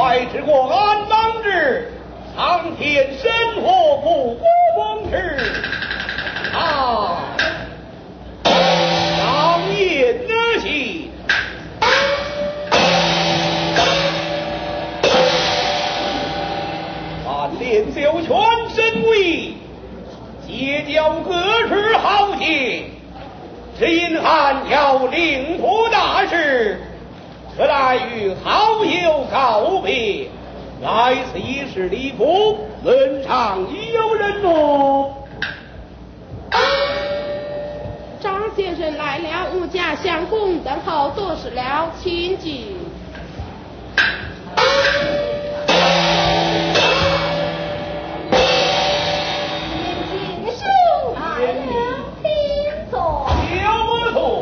帅之过安邦之，苍天神火不国风驰啊！上言得信，万年秀全身威，结交各处豪杰，只因汉要领土大事，特来与好友告别。来此一事礼服，论场已有人诺。 张先生来了，吾家相公等候多时了，请进。 年轻兄来了，请坐。 有错。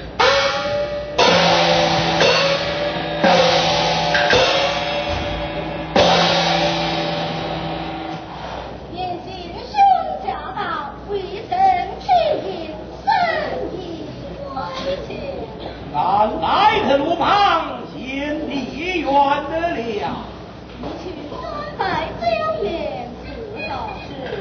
年轻兄驾到，为臣请饮，深以为谢。 俺来的路旁，先帝愿得了。 你去专拜九年自道是。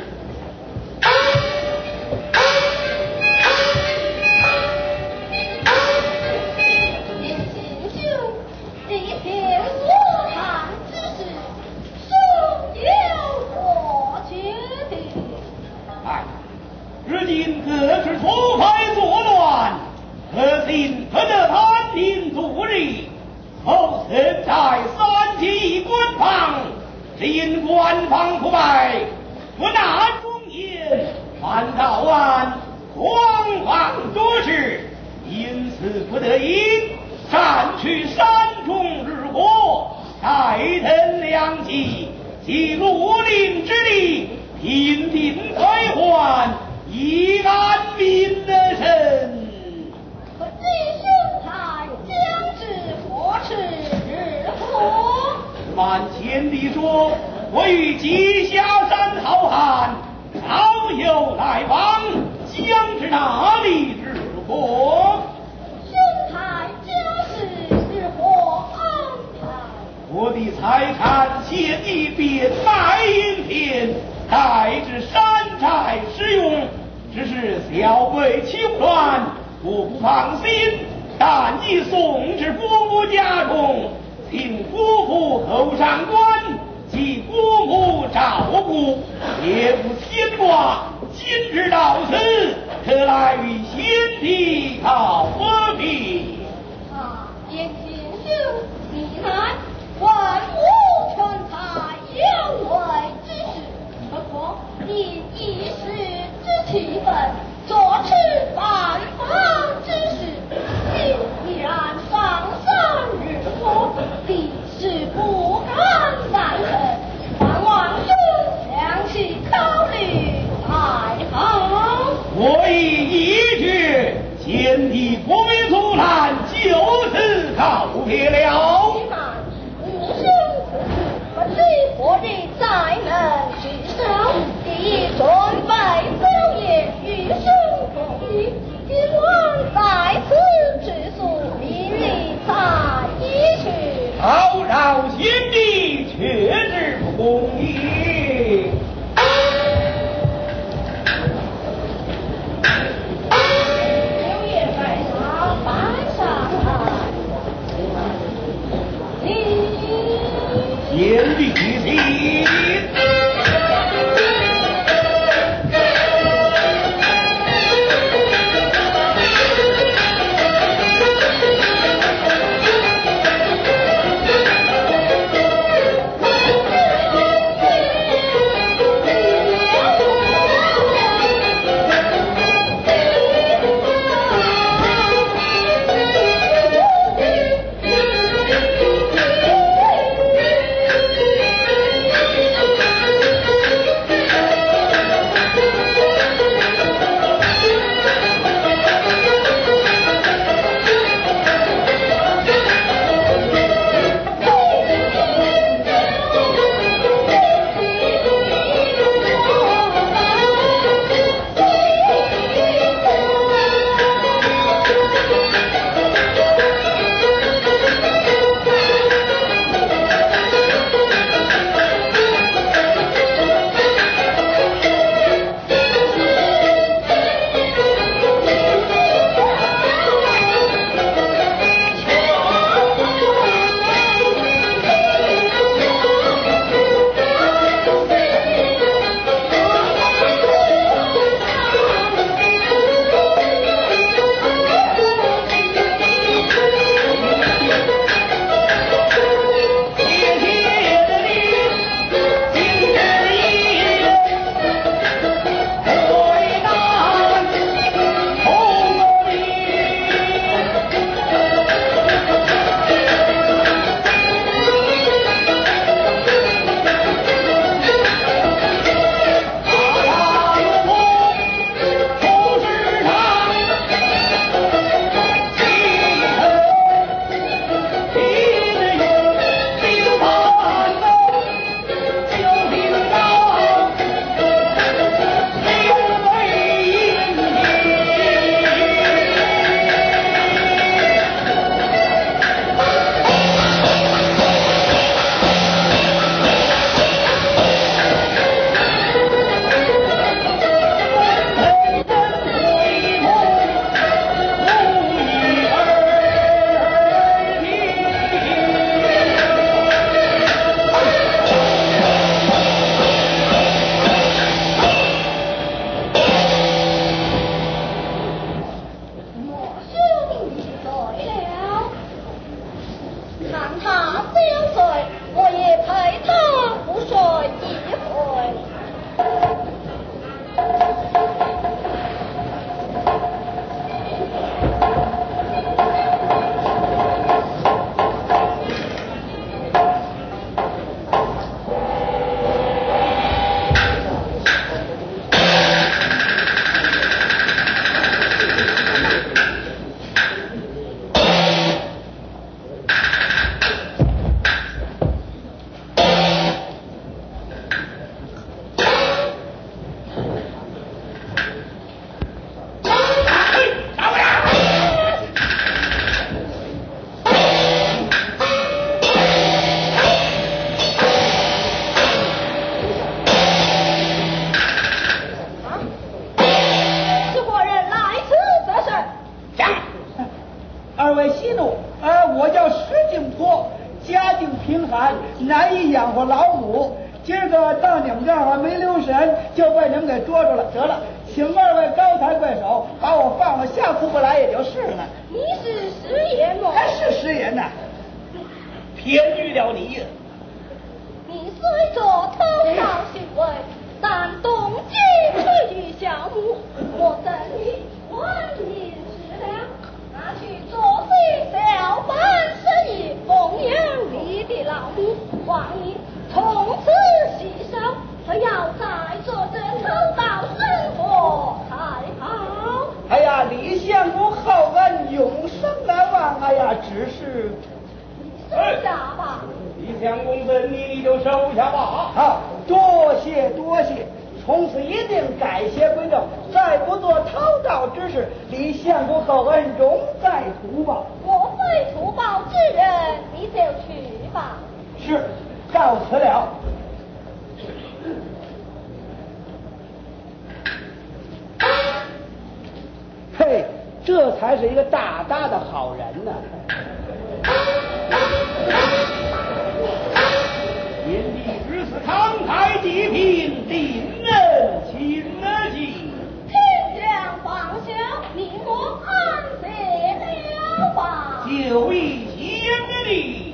年轻兄，这天我看之事，兄有何决定？ 哎，如今各处错派作乱，可信不得安宁度日。后曾在三级官方，只因官方腐败，不纳忠言，反造案，荒荒多事，因此不得已斩去山中日火，待腾良机，即绿林之力，平定灾患，以安民的身。 可这兄台将至何时日何？ 满前地说，我与稷下山好汉，好友来往，将至哪里日何？ 兄台将是日何安排？ 我的财产现已变卖银田，待至山寨使用，只是小辈求乱，我不放心，但已送至姑母家中，请姑父后上官，及姑母照顾，也不牵挂。今日到此，特来与先帝讨和平。 啊，年轻兄，你来，万无全才有为之事，不过因一时之气愤，作此反方之事，竟依然上山日火，必是不敢再成，盼望兄量其考虑才好。 我已一决，先帝不为阻拦，就此告别了。 你看，吾兄不知何日再能聚首，第一准备酒宴与兄共饮，今晚在此之宿，明日再一去。 讨饶先帝，却之不公也。 酒宴摆上，摆上来。 先帝心。 相随，我也陪他不睡一回。 这才是一个大大的好人呢。 天地之子慷慨济贫，令人情急。 天将放下，你我安息了吧。 就以相离。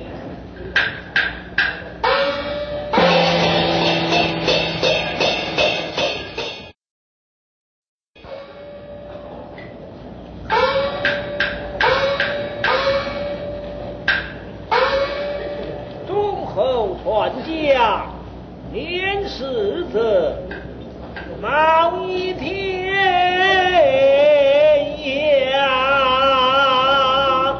传家年世子冒一天涯，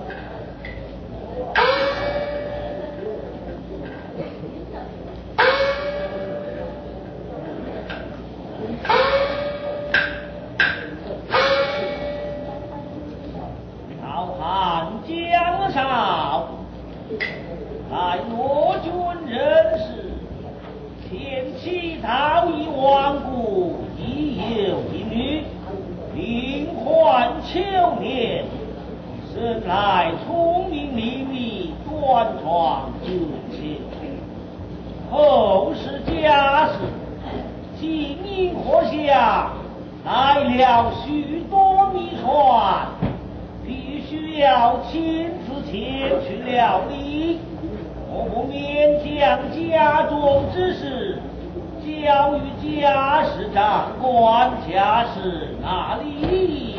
浩瀚江上乃我军人士，前期早已亡故，已有一女，名唤秋莲，生来聪明伶俐，端庄俊俏。后世家事，经营河下，来了许多谜团，必须要亲自前去料理。我不免将家中之事交与家事长管，家事哪里？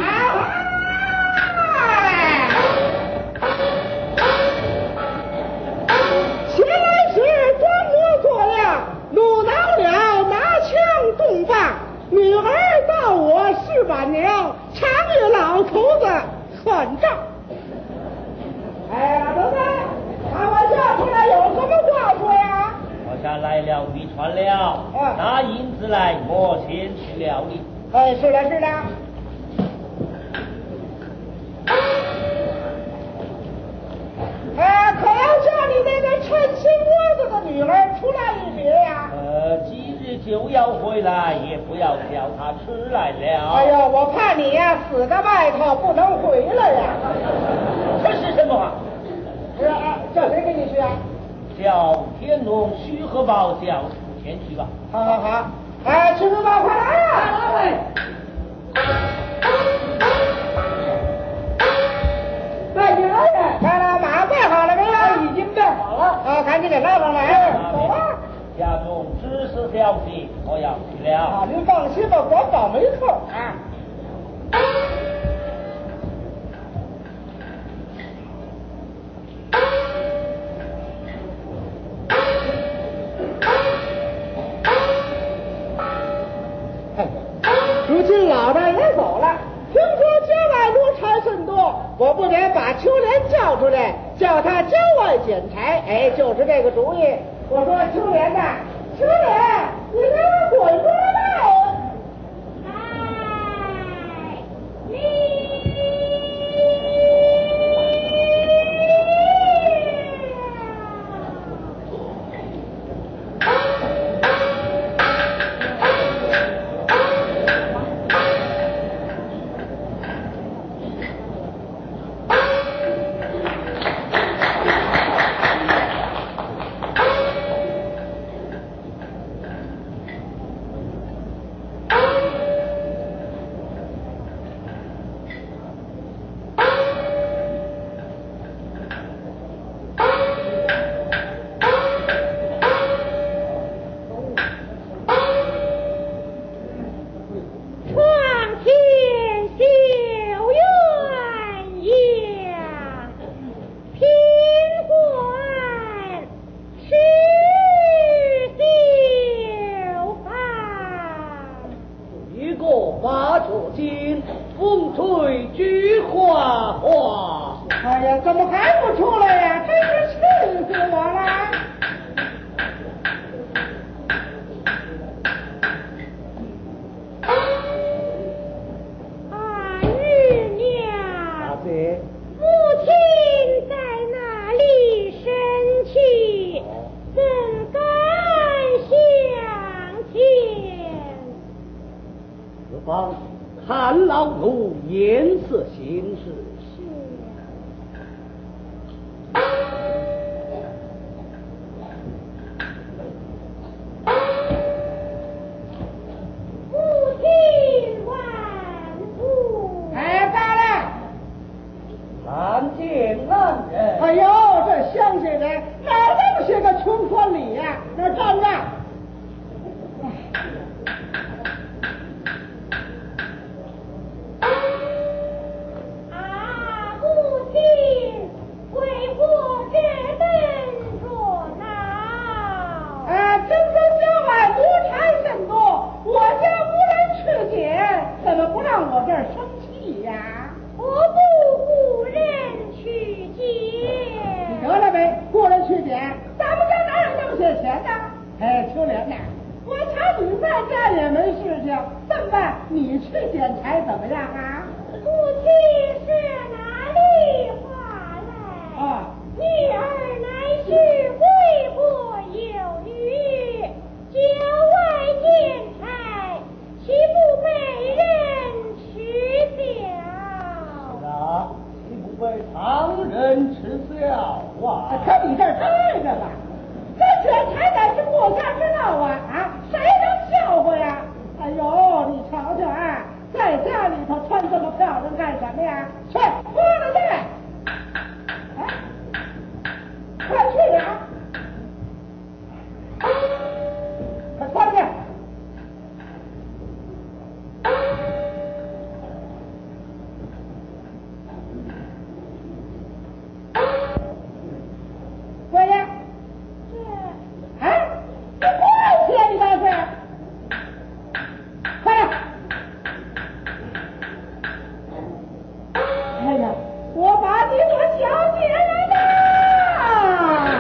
前来是关我做了，怒恼了马枪动放，女儿到我是晚了，常与老头子算账。哎呀，老头子，把我叫出来，有什么话说呀？ 好像来了谜团了，拿银子来，我先去料理。 哎，是的，是的。可要叫你那个趁心窝子的女儿出来一别呀？ 今日就要回来，也不要叫她出来了。 哎呀，我怕你呀死在外头不能回来呀。 这是什么话？ 是啊，叫谁给你去啊？ 叫天龙须贺宝叫前去吧。 好好好，哎，须贺宝快来呀！来。大姐，来了，马备好了没有？已经备好了。 啊，赶紧给拉上来，走啊！ 家中知识消息，我要去了。 啊，您放心吧，管保没错啊。如今老大也走了，听说郊外奴差甚多，我不得把秋莲叫出来，叫他郊外捡柴。哎，就是这个主意。我说秋莲呐，秋莲，你给我滚出来！ 哎，你。哎呀，怎么还不出来呀？真是气死我了！ 儿娘， 大姐， 父亲在那里生气，怎敢相见？ 此方看老奴颜色行事。 哎呦，这乡下人哪那么些个穷酸礼呀？那站着。 啊，父亲，为何这等热闹？ 听说郊外奴差甚多，我家无人去捡，怎么不让我这儿生气呀？ 我不雇人去捡。 得了呗，雇人去捡，咱们家哪有那么些钱呢？哎，秋莲呐，我瞧你在家也没事情，这么办？你去捡柴怎么样啊？ 父亲是哪里话来？ 啊， 女儿乃是为国有女，郊外捡柴，岂不被人耻笑？ 那岂不被常人耻笑啊？ 可你这儿待着吧，这捡柴乃是国家之道啊！谁能笑话呀？哎呦，你瞧瞧啊，在家里头穿这么漂亮干什么呀？去，脱了去！哎，快去呀！快穿去！过来！哎，你快些，你倒是！快点！哎呀，我把你我小姐来了！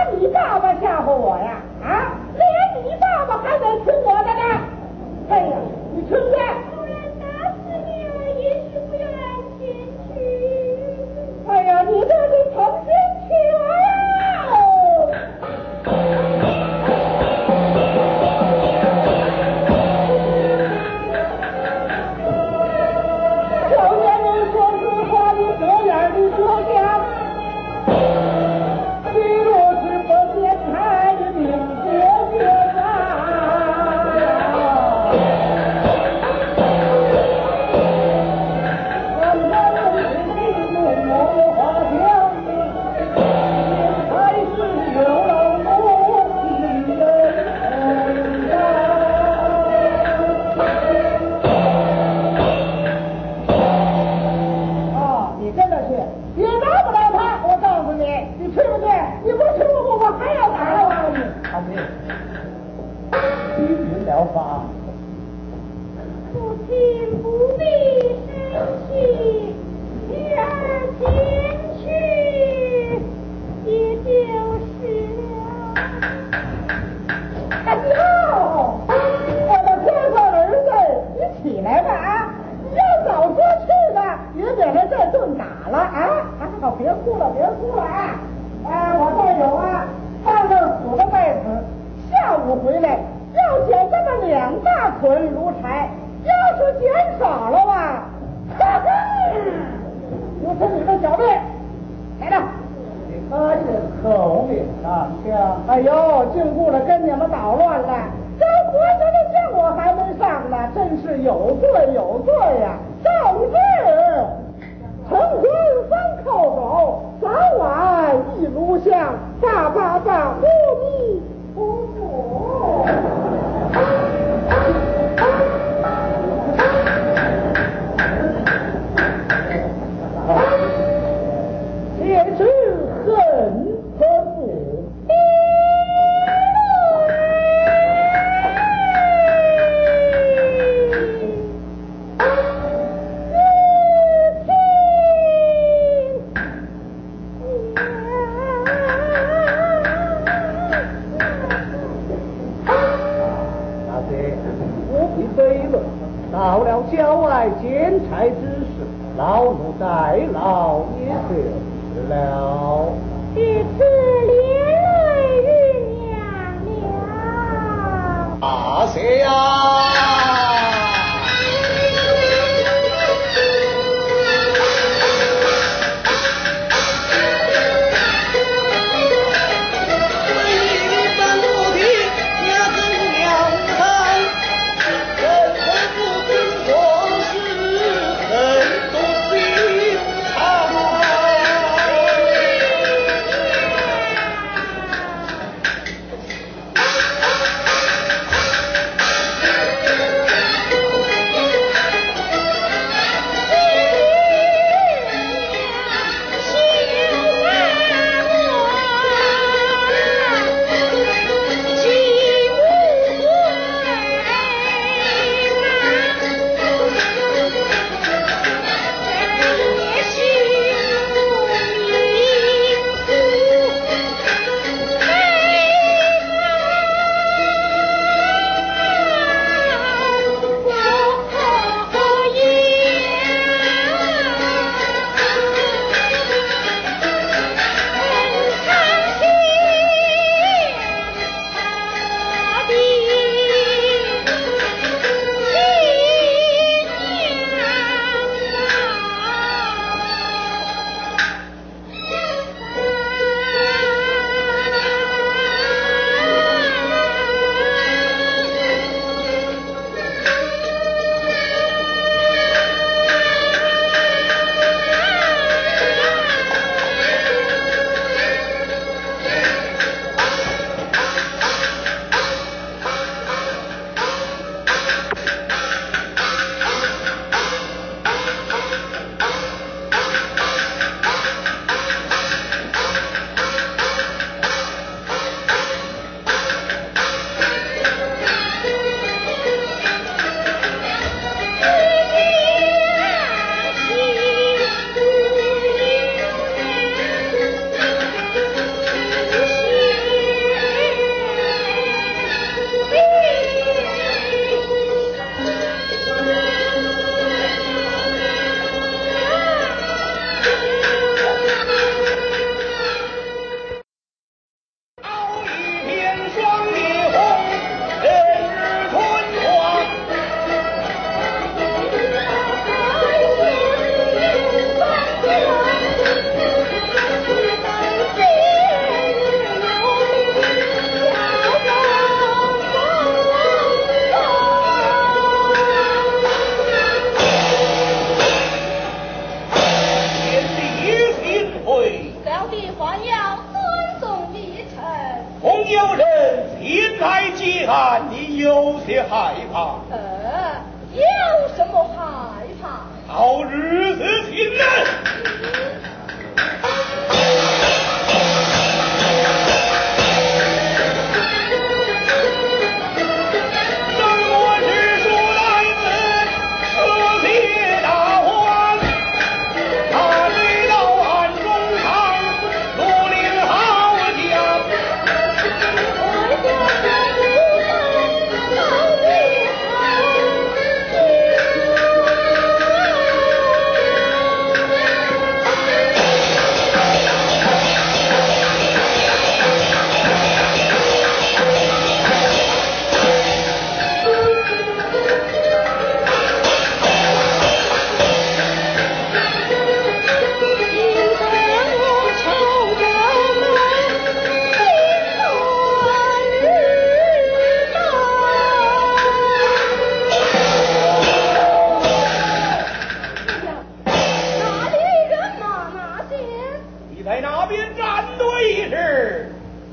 你爸爸吓唬我呀？啊，连你爸爸还得听我的呢！哎呀，你去不去？ 夫人打死女儿也是不愿前去。 哎呀，你这是成心去了呀！少年人说实话，你这样的国家，你若是不见他的命绝绝父亲不必生气，女儿前去也就是了。 哎呦，我的天上儿子，你起来吧啊！你要早说去的，也免得这顿打了啊！好，别哭了，别哭了啊！我这有上任死的袋子，下午回来要捡这么2大捆炉柴，要是捡少了吧，哈哈，就是你的小命。来了。 他是口令上将， 哎呦，净顾着跟你们捣乱了，这活着的将我还没上呢，真是有罪有罪呀！正是成军3叩首，早晚一炉香，爸爸爸呼你夫妇。且知恨和不。 到了郊外捡柴之时，老奴代劳也就是了。 至此连累玉娘了。 大谢呀！ 要尊重礼成。 恐有人前来结案，你有些害怕。 有什么害怕？ 好日子亲人。在那边站队一时。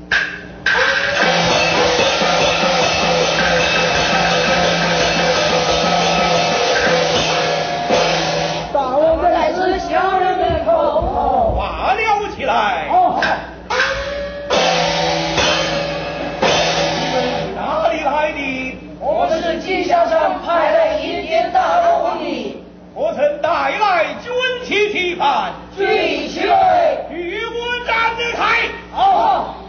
大王这乃是小人的口头， 罢了起来。你们是哪里来的？ 我们是吉祥上派来迎接大王的。 我曾带来军旗旗幡， 举起来， 与我站着开。 好。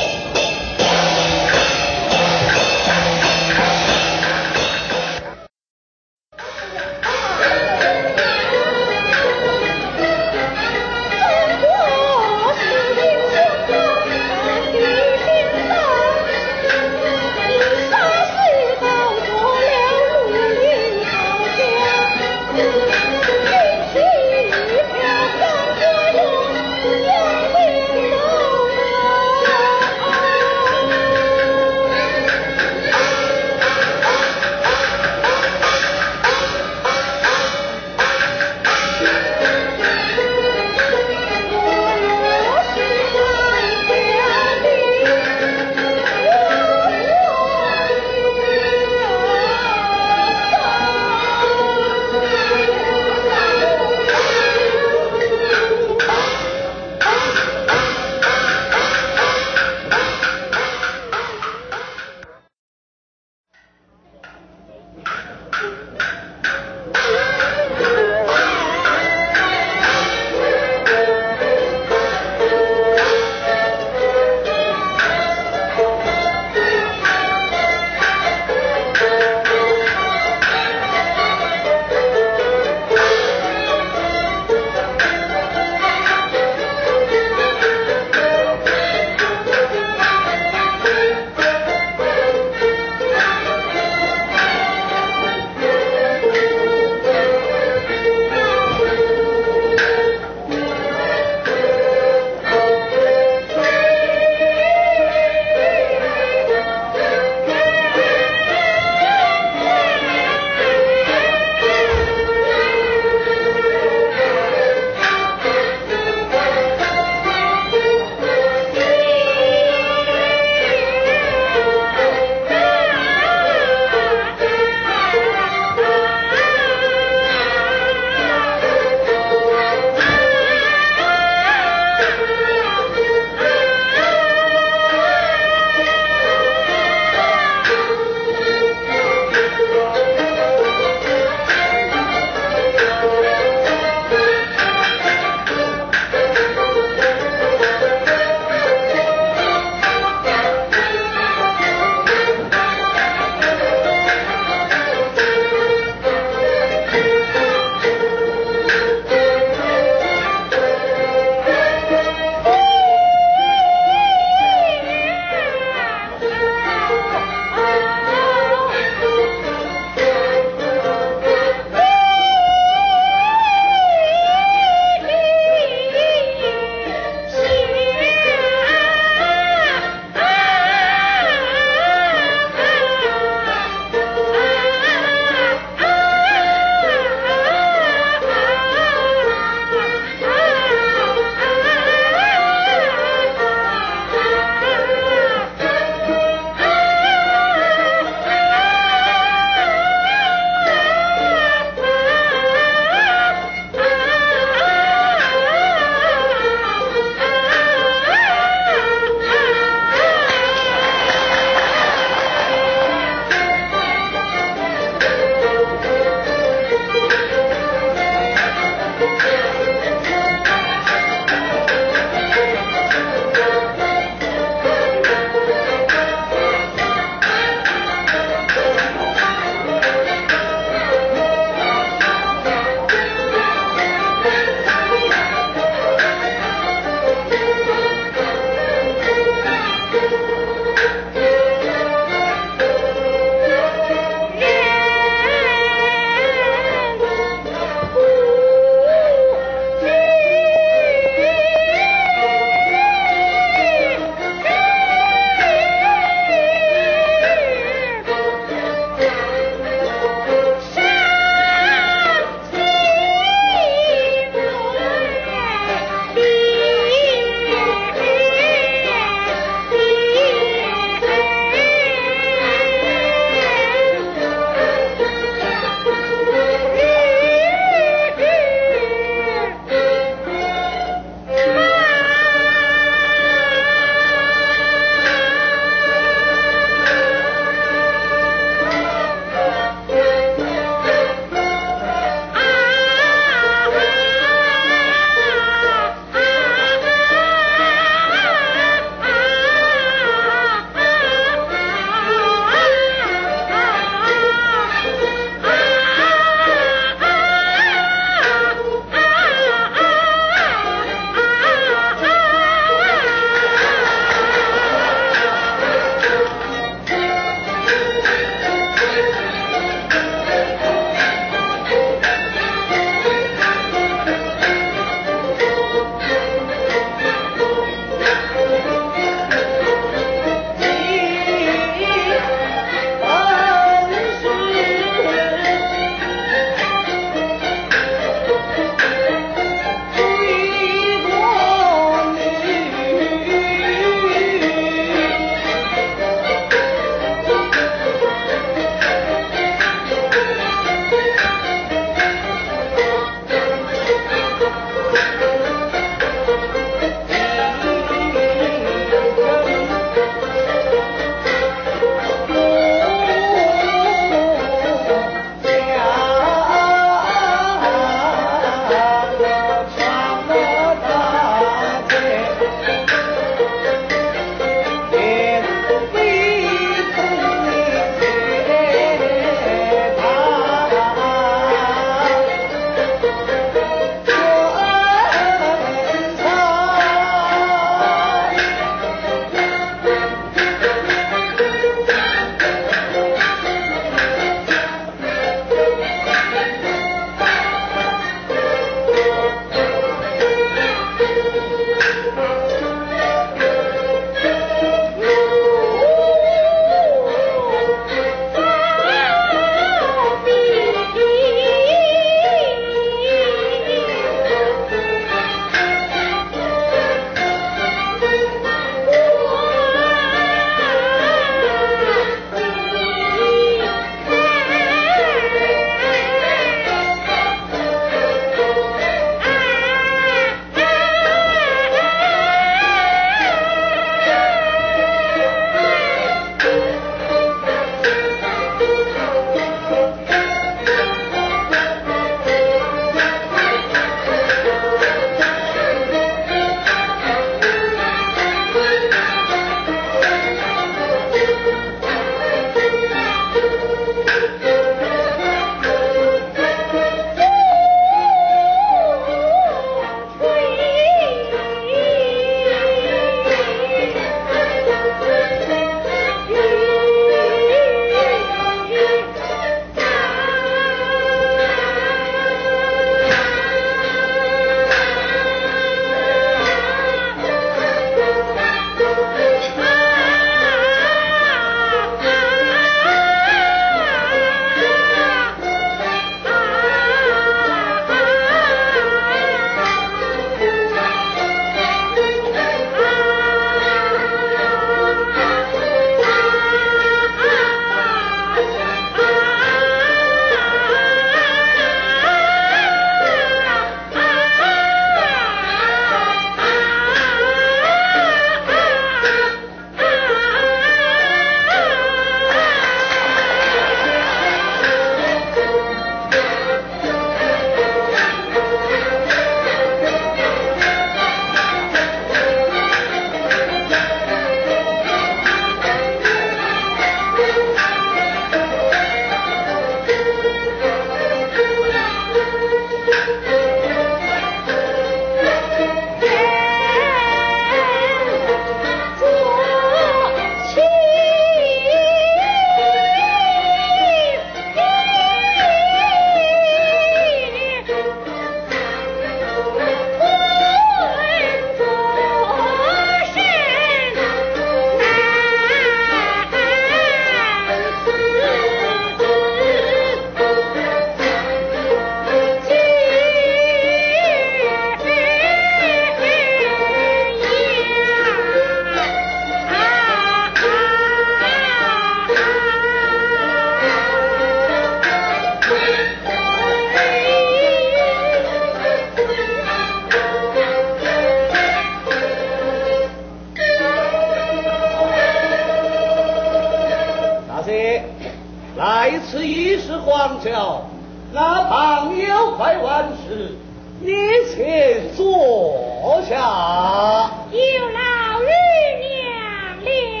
来此一时荒郊，那旁有块万事，你且坐下。 有劳玉娘了。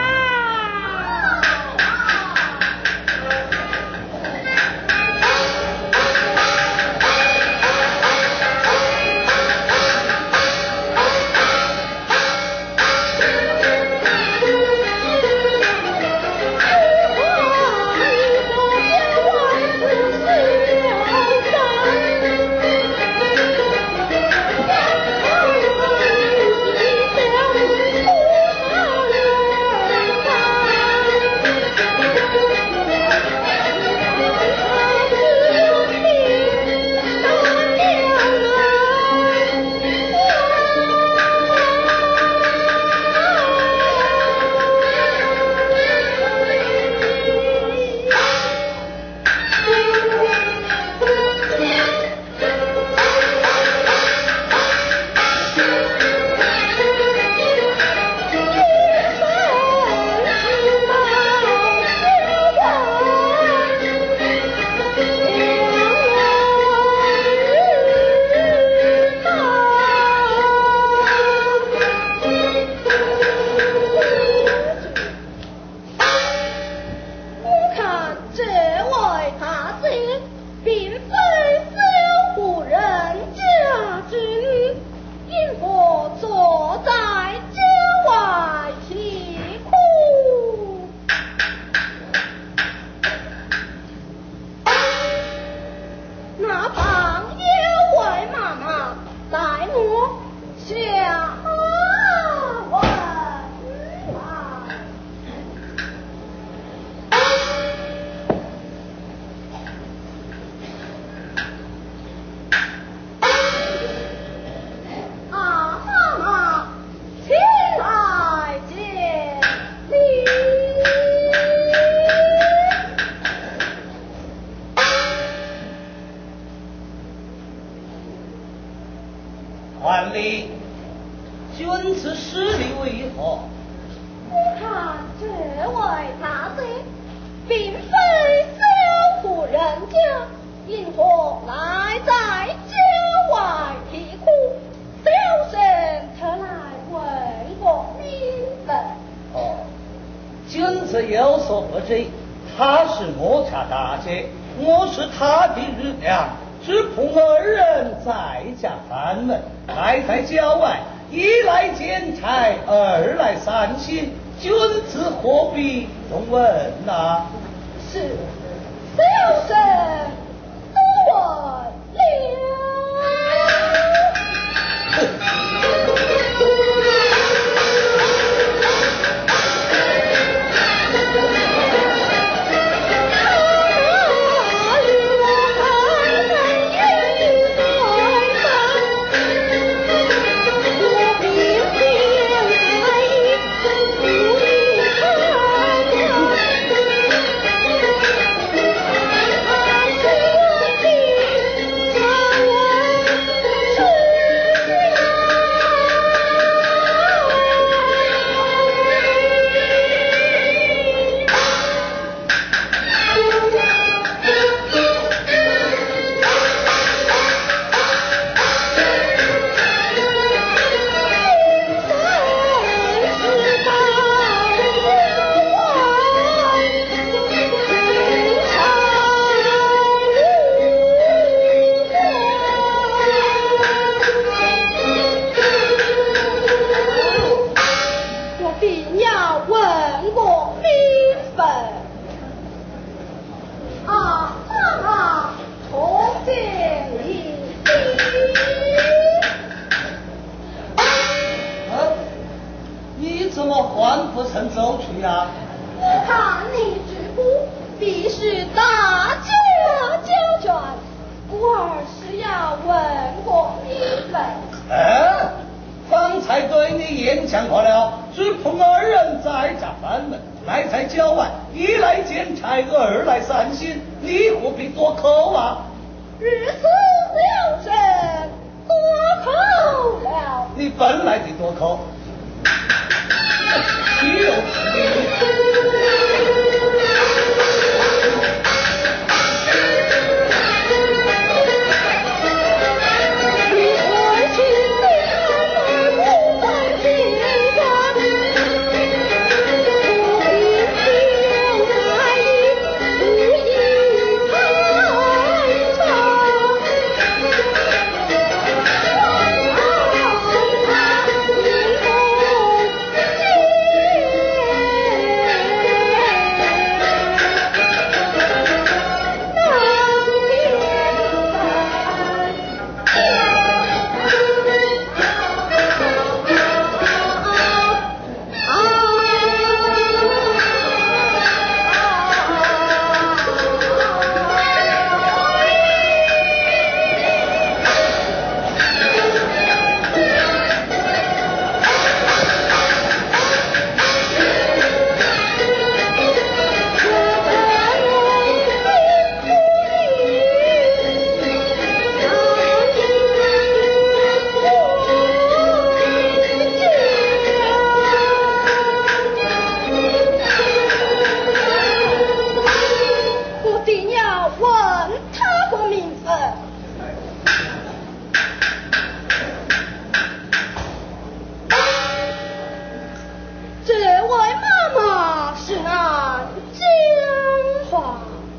万里，君此失礼为何？ 我看这位大贼，并非小户人家，因何来在郊外啼哭？小生特来问个明白。 哦，君子有所不知，他是我家大姐，我是他的日娘。只仆二人在家烦闷，来在郊外，一来兼差，二来散心，君子何必用问呐？ 是，小生多问了。 话是难讲话。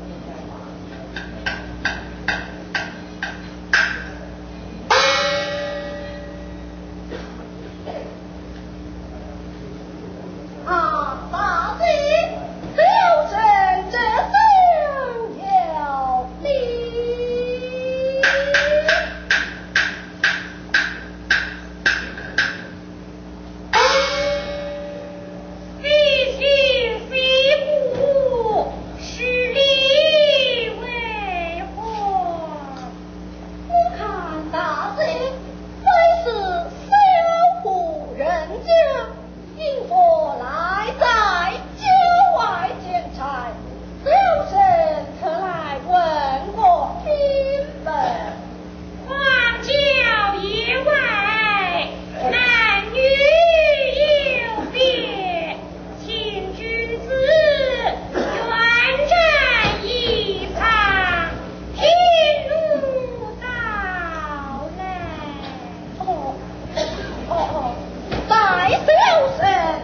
大姐，小臣这厢要礼。 非亲非故，是礼为何？ 我看大姐非是小户人家，因何来在郊外见差？小臣特来问过明白。 荒郊野外，男女有别，请君子远站一旁，听奴到来。 待小臣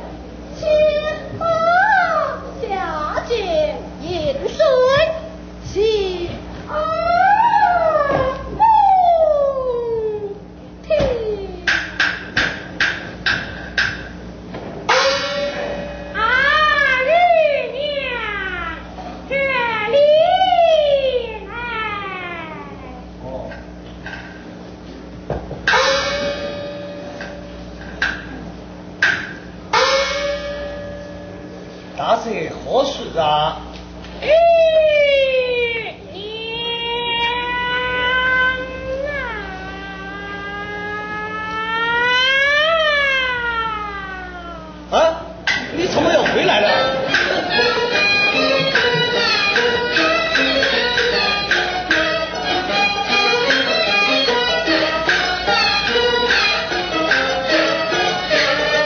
前下见饮水，请听。 玉娘，这里来。 大姐何事啊？ 玉娘啊，你怎么又回来了？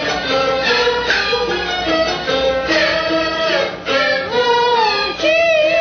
君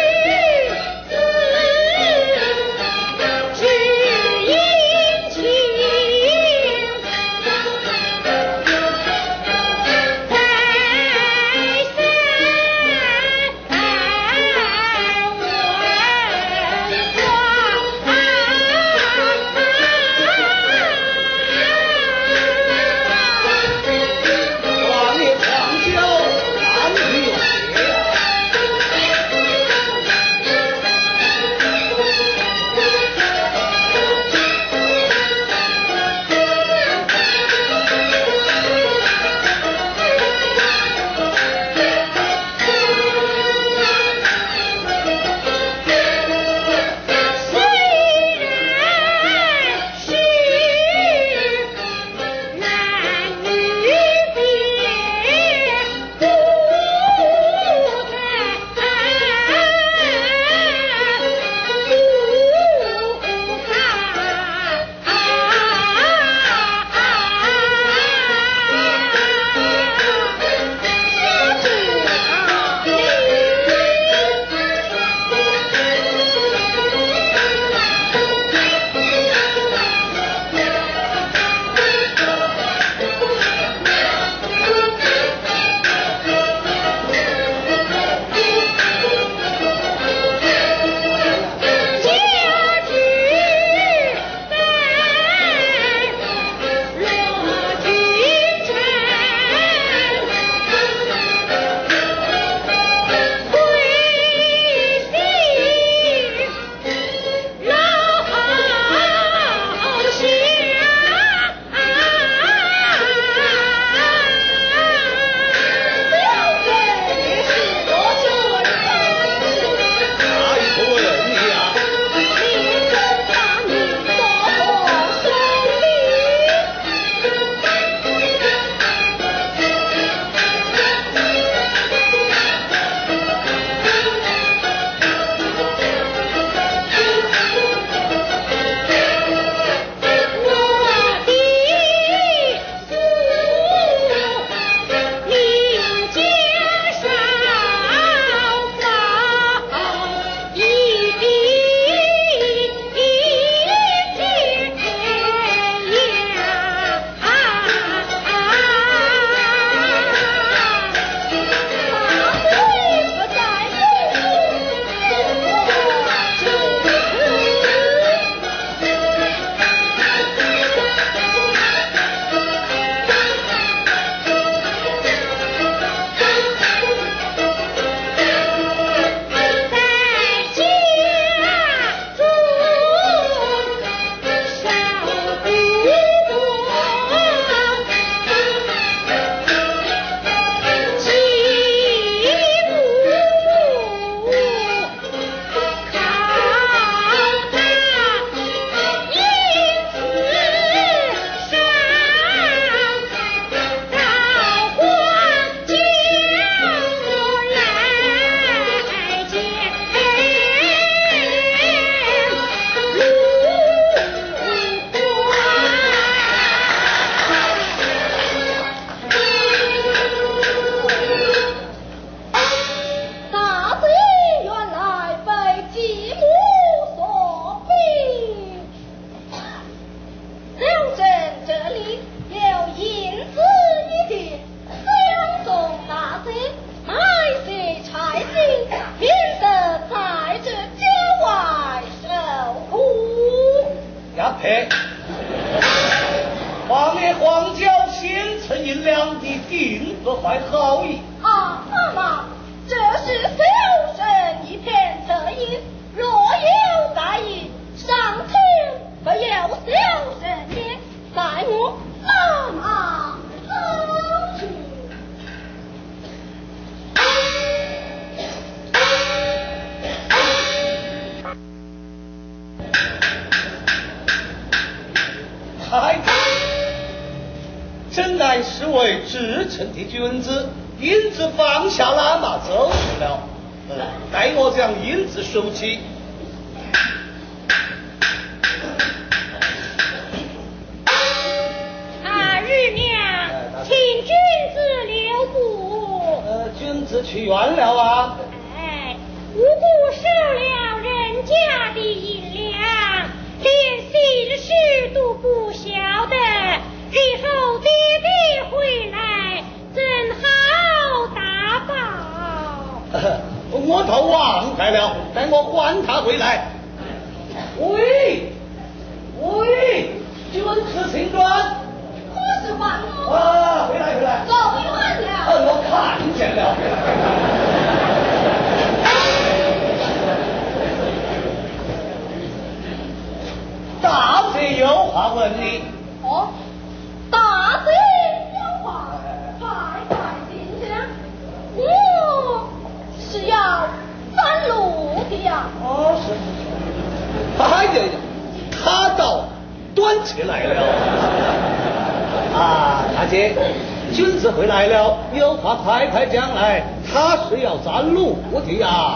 不怀好意。 啊，妈妈，这是小生一片侧意，若有在意，上天不由小生也，待我妈妈老去。 太太，真乃是位至诚的君子，因此放下喇嘛走了。待我将银子收起。 日娘，请君子留步。 君子去远了啊。 哎，无故收了人家的银两，连心事都不晓得，日后爹爹回来怎好打报？ 我倒忘开了，待我唤他回来。喂，君子请转。 何时还我？ 啊，回来。 走远了。 我看见了。大贼有话问你。 哦，大贼有话，快进香。我是要三路的呀。 哦，是。哎呀，他倒端起来了。啊，大姐，君子回来了，有话快讲来，他是要占路的呀。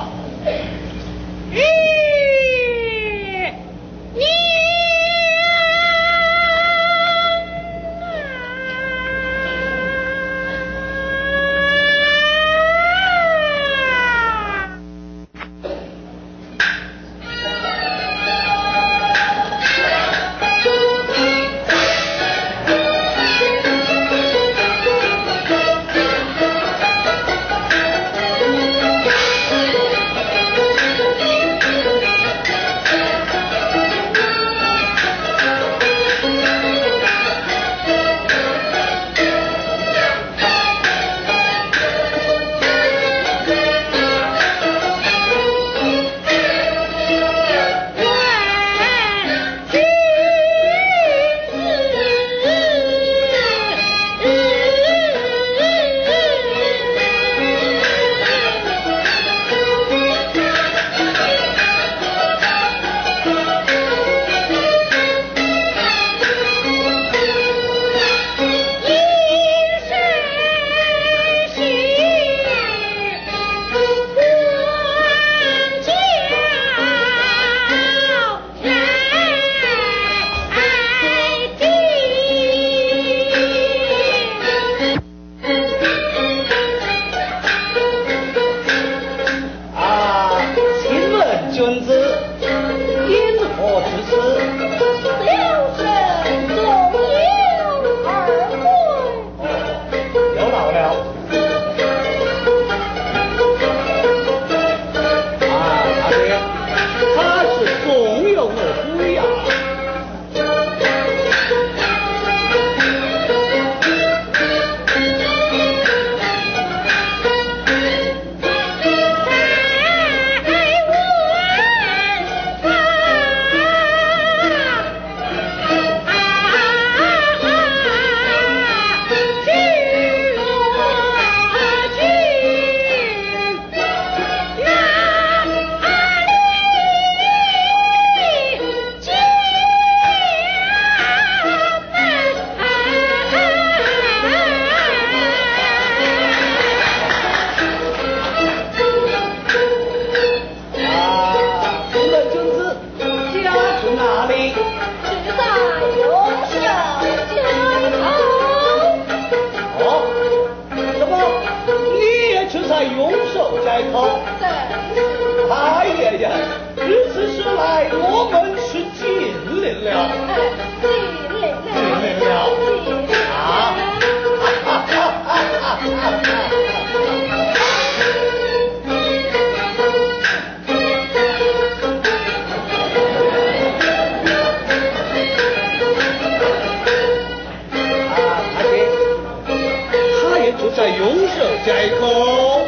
手开口。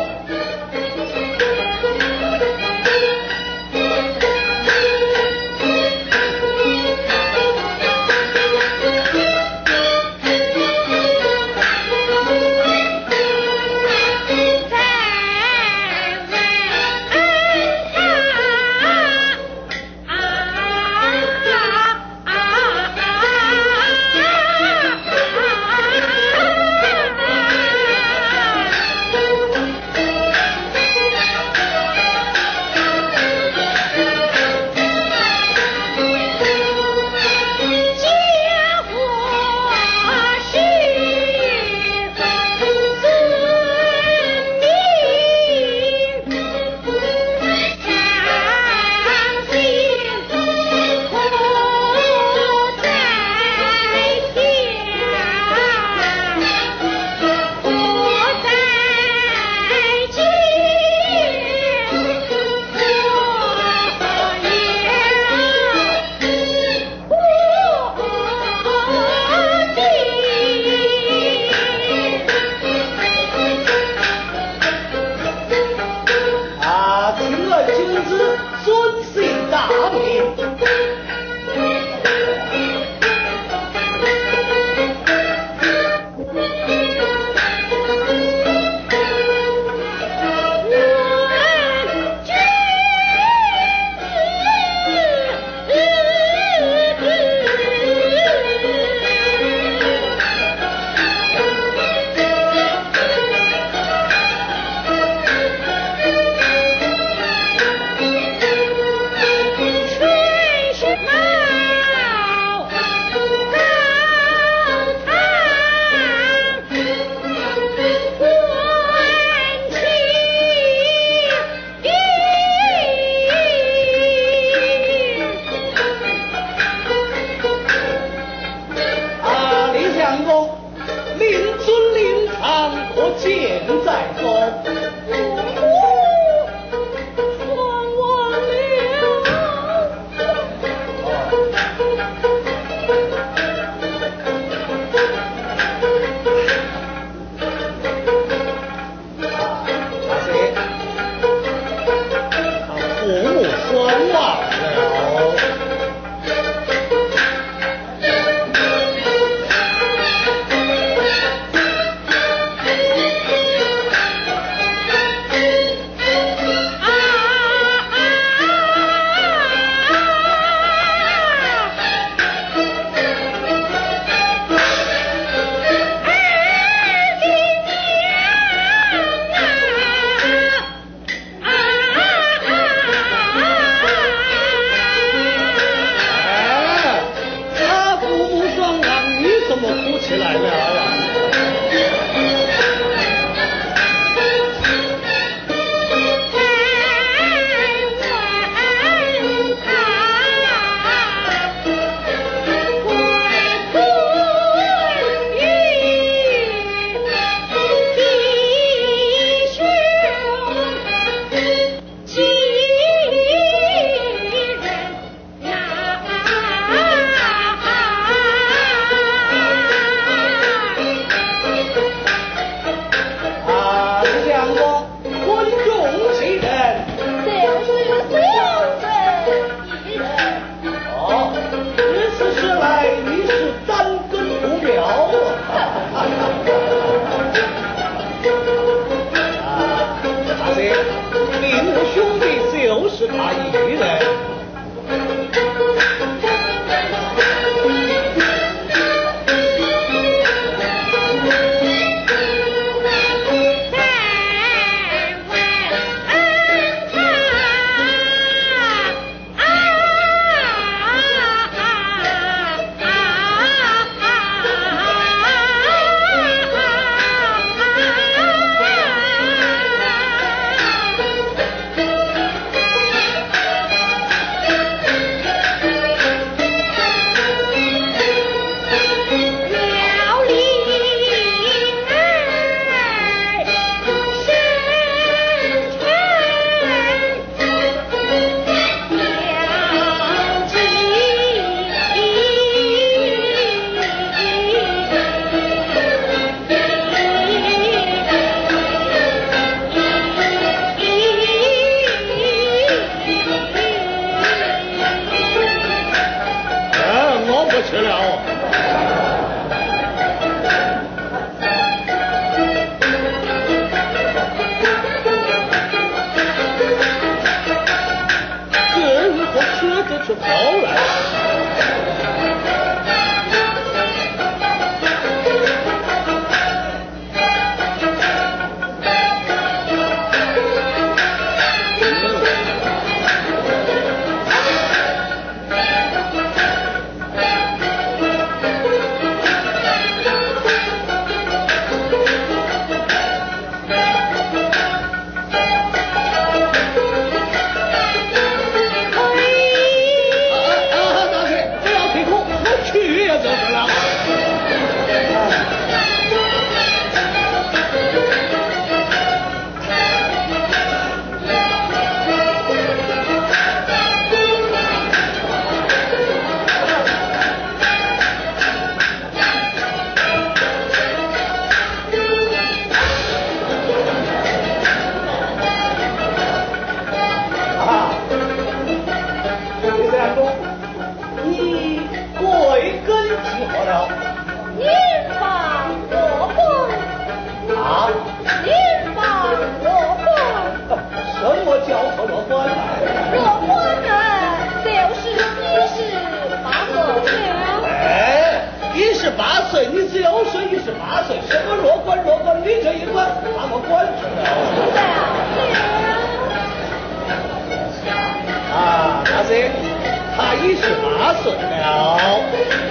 岁，你只有岁18岁，什么弱冠，你这一管，把我管住了。啊，大姐，他已18岁了。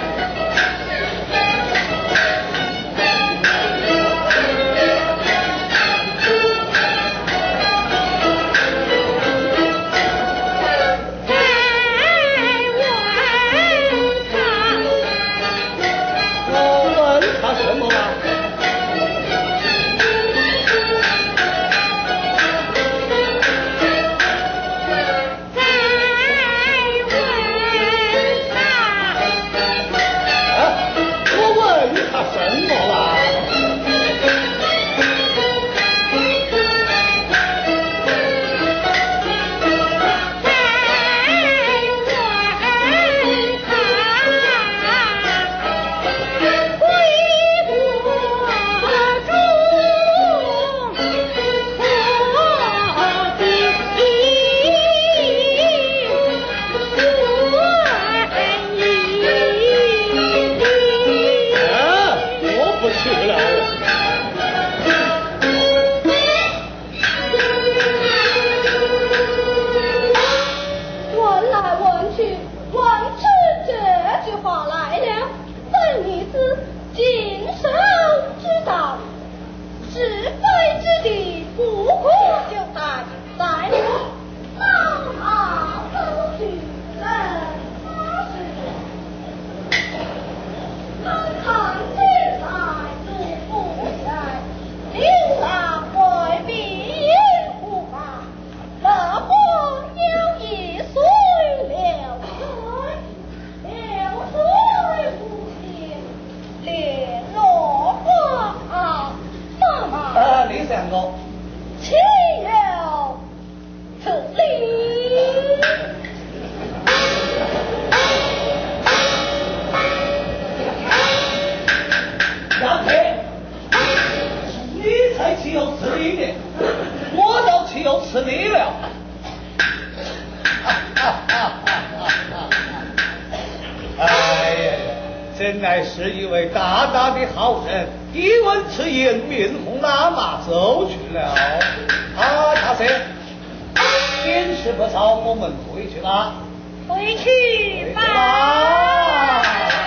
真乃是一位大大的好人，一闻此言，面红拉麻走去了。啊，大婶，天时不早，我们回去吧。 回去吧。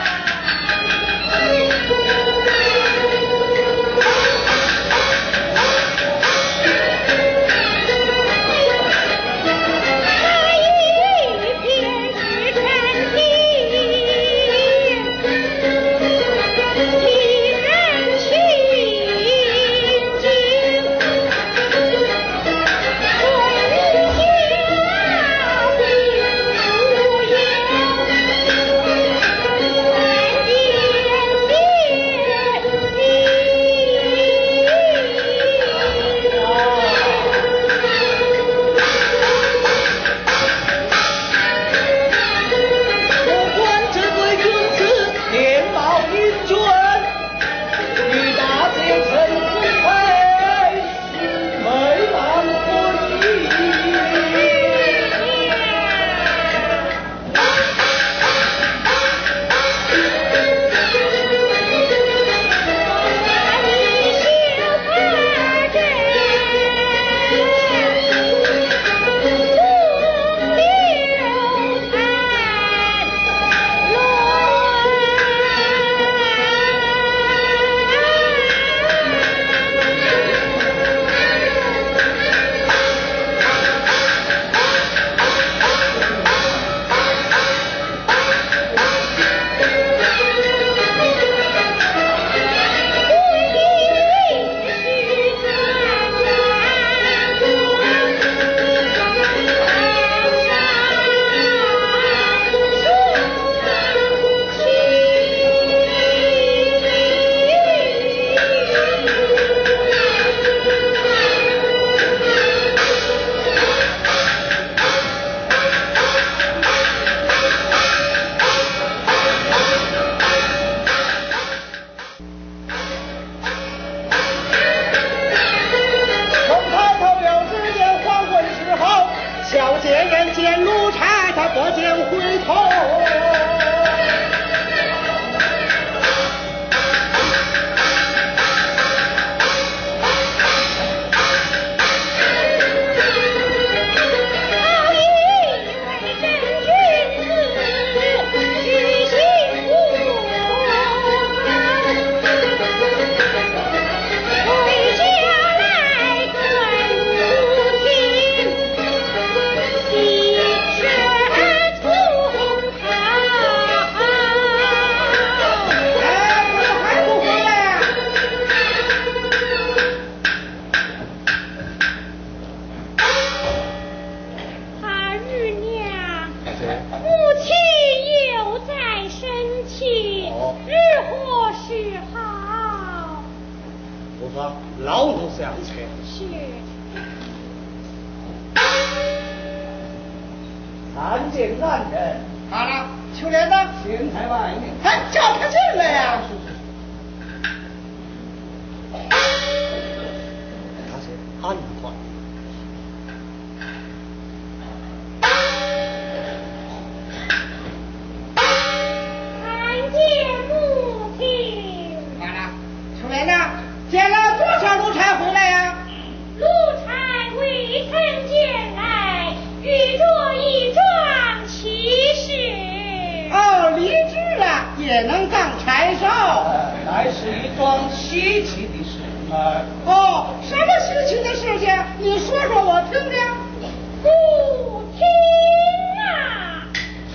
我将回头。 见男人。 好了，秋莲呢？ 现在外面。 还叫他进来呀！ 他是安团。 参见母亲。 好了，秋莲呢？见了多少奴才回来呀？ 奴才未曾见来，遇着一桩奇事。 哦，离职了也能当柴烧。 乃是一桩稀奇的事儿。 哦，什么稀奇的事情？你说说我听听。 不听啊！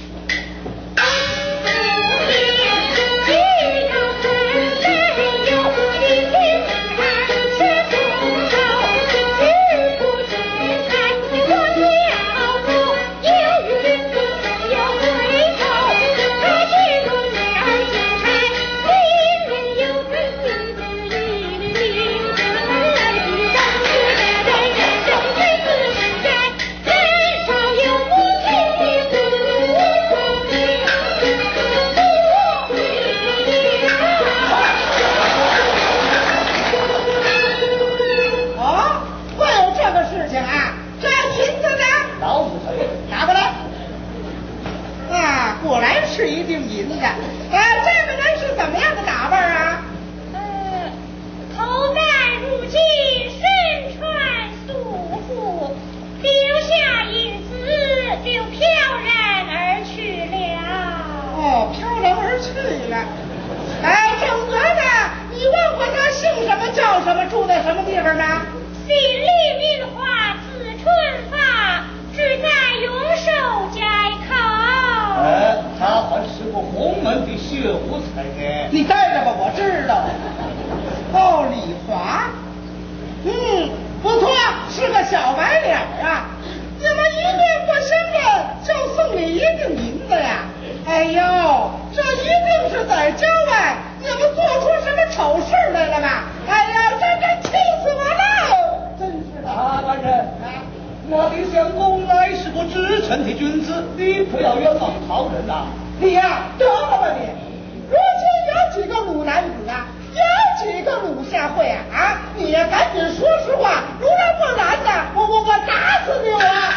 是一锭银子。这个人是怎么样的打扮啊？ 头戴如金，身穿素服，丢下银子就飘然而去了。 哦，飘然而去了。正格呢？你问过他姓什么叫什么，住在什么地方呢？ 姓李，名花，字春发，住在永寿街口。 他还是个洪门的秀才呢。 你带着吧，我知道。哦，李华，不错，是个小白脸啊。你们一面不相认，就送你一锭银子呀？哎呦，这一定是在郊外，你们做出什么丑事来了吧？哎呀，真气死我了！真是的， 大人，我的相公乃是个知臣的君子，你不要冤枉曹人呐！ 你呀，得了吧你！如今有几个鲁男子啊，有几个鲁下会啊？你呀，赶紧说实话，如然不然呢，我打死你我！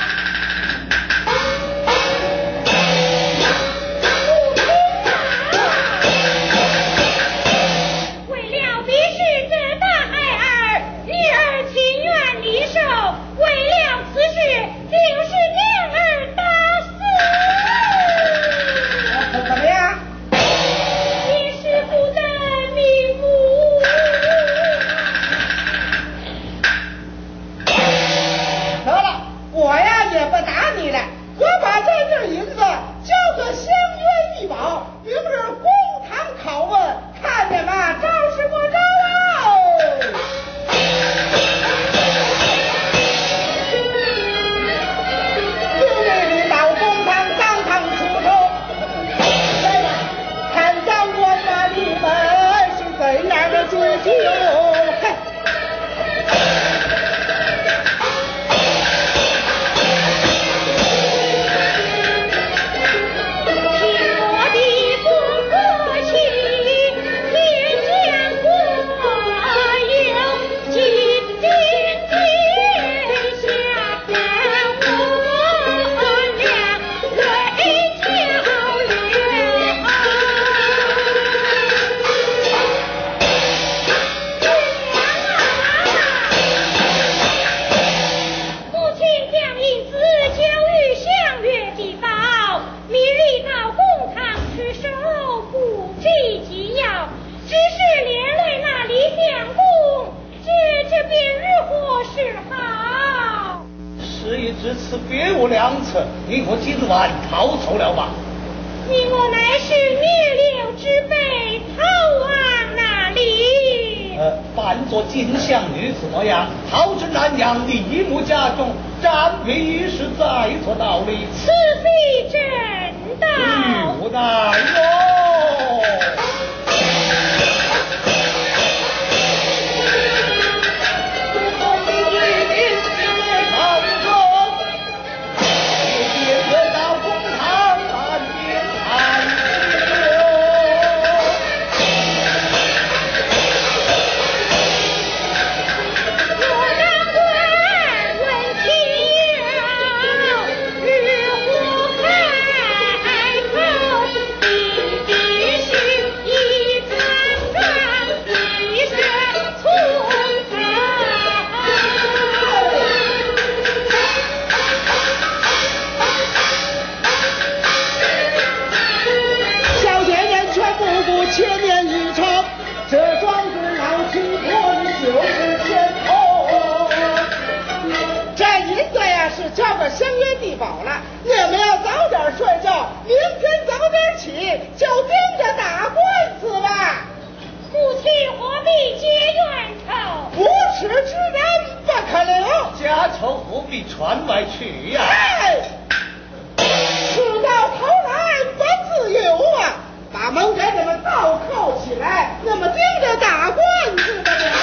至此别无良策，你我今晚逃走了吧？ 你我乃是逆流之辈，逃往哪里？ 扮作金项女子模样，逃至南阳，立木家中，暂避一时，再做道理。 此非正道。 无奈哟。到公们相约地堡了，你们要早点睡觉，明天早点起，就盯着打官司吧。 父亲何必结冤仇？ 无耻之人不可留， 家仇何必传外去呀？ 哎，事到头来不自由啊！把门给你们倒扣起来，那么盯着打官司的了。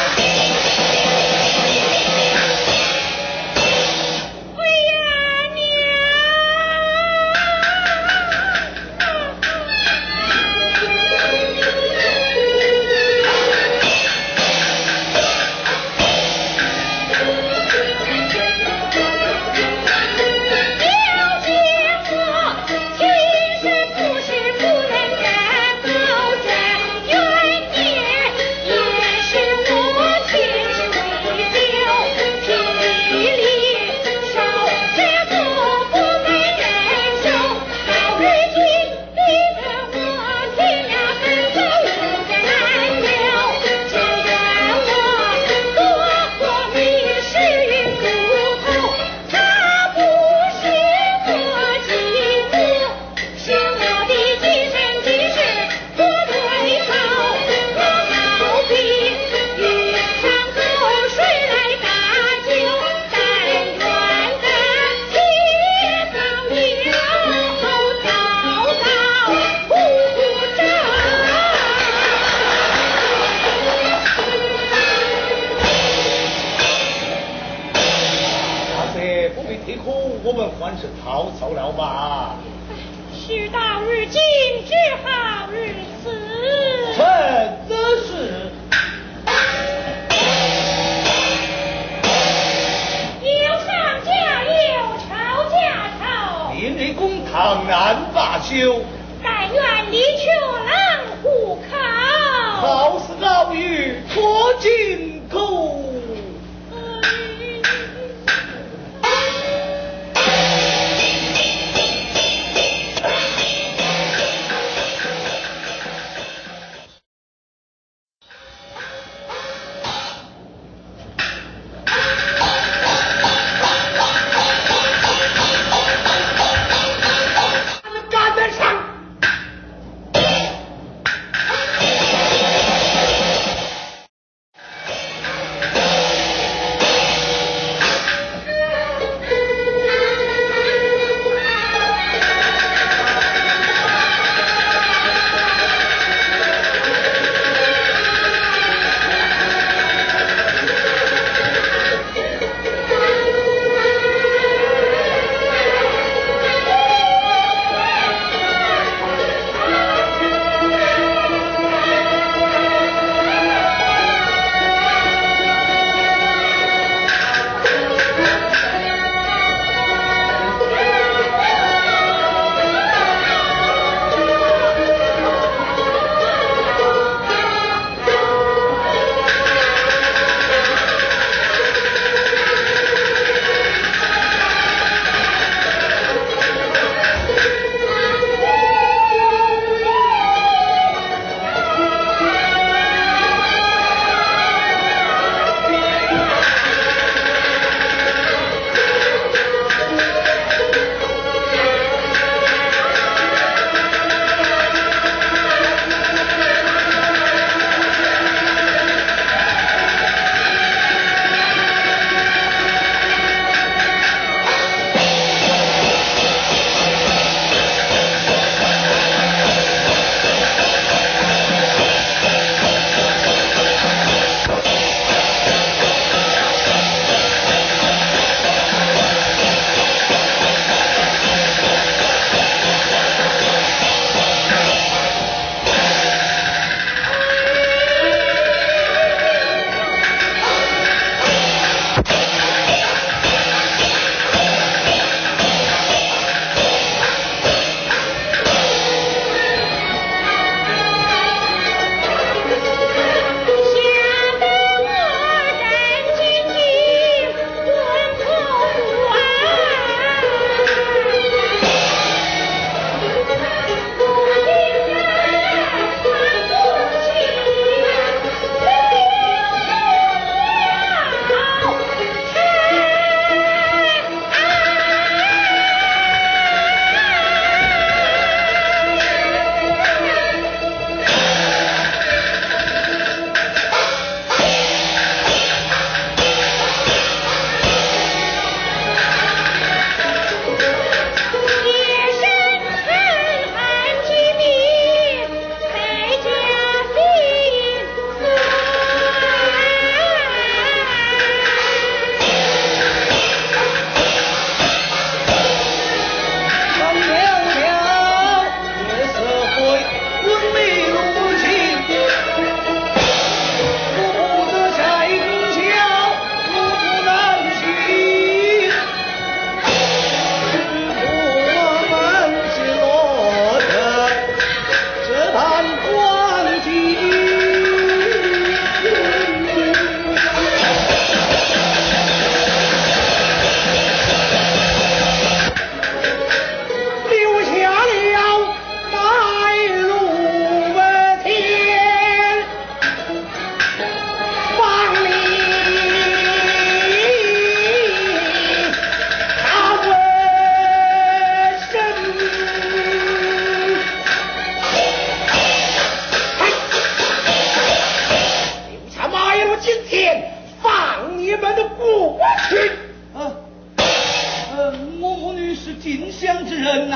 我们还是逃走了吧。 事到如今，只好如此。 真的是。 有上加有，吵架吵。 明日公堂难罢休。 但愿你求郎户口。 好似老妪拖进口。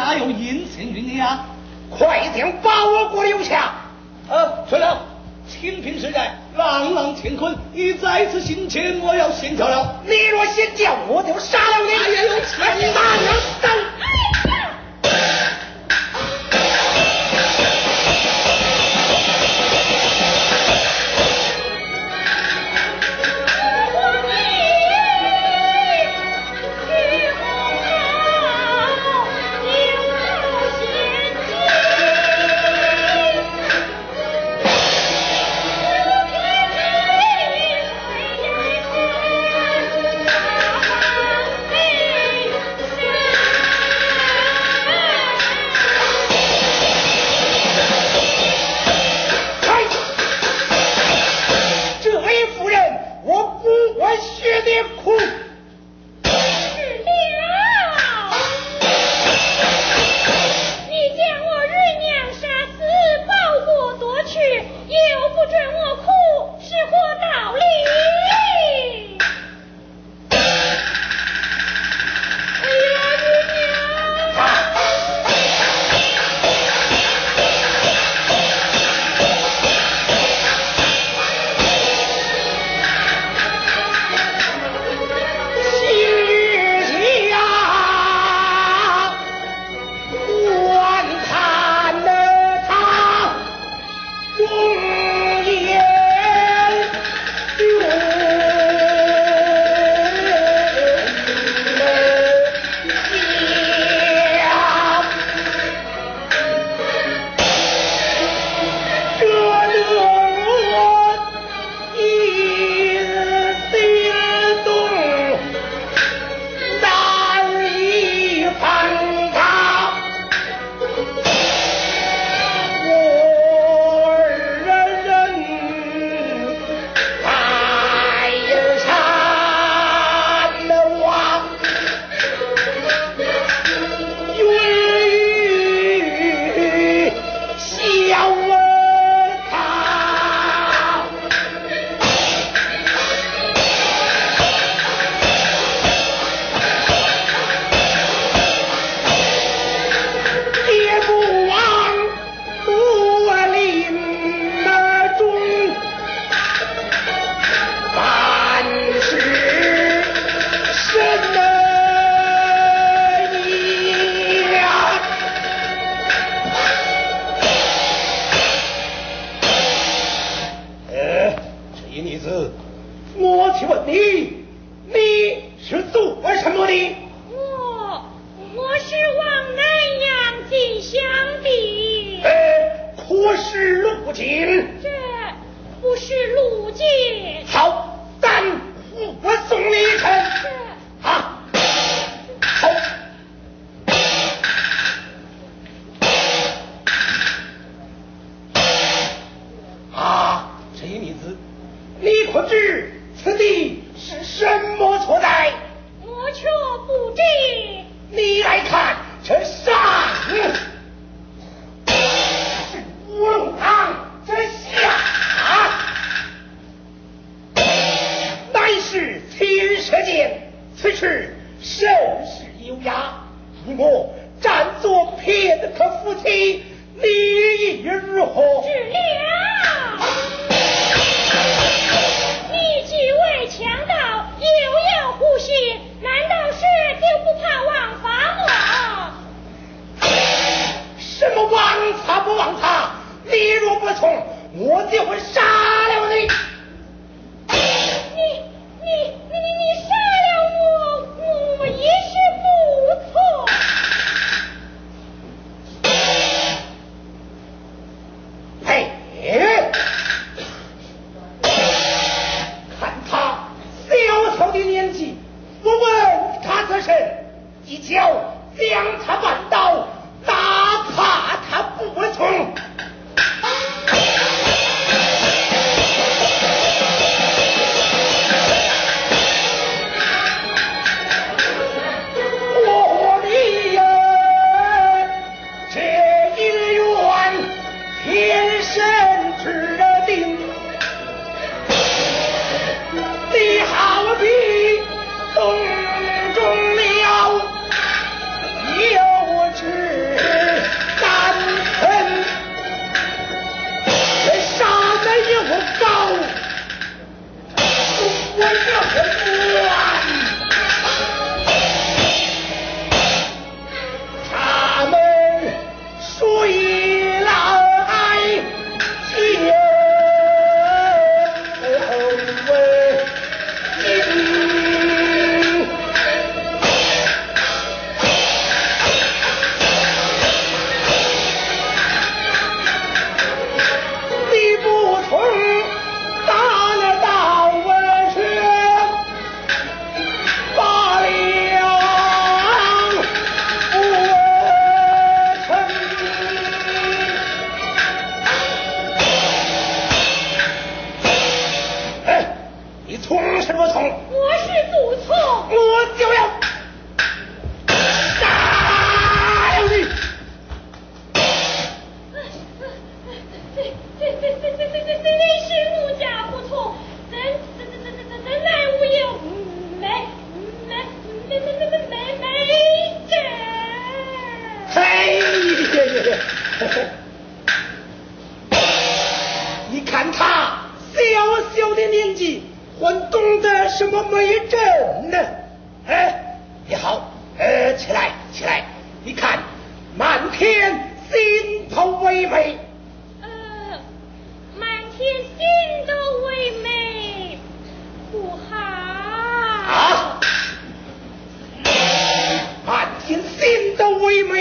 哪有阴晴云呀？ 快将把我给我留下！ 春了，清平时代，朗朗乾坤，你再次行前，我要先叫了。 你若先叫，我就杀了你！ 哎呀，有钱大娘三。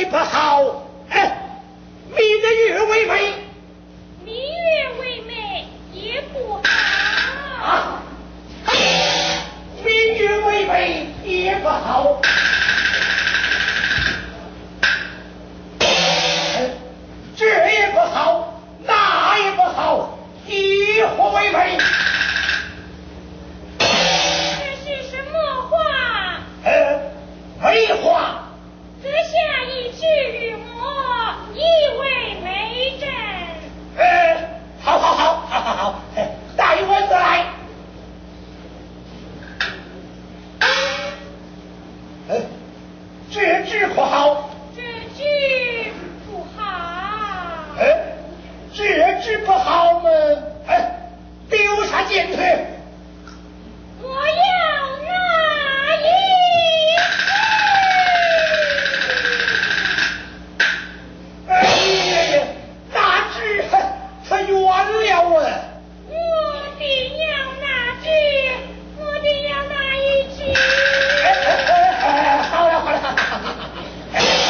不好。明月为美， 明月为美也不好。 明月为美也不好。这也不好，那也不好，以何为美？ 这是什么话？ 美话。 阁下一句与我，以为美朕。 好，待我再来。这句可好？ 这句不好。 这句不好嘛？丢下剑去。 我要拿一。 那句可冤了啊！ 我定要拿句，我定要拿一句。 好了，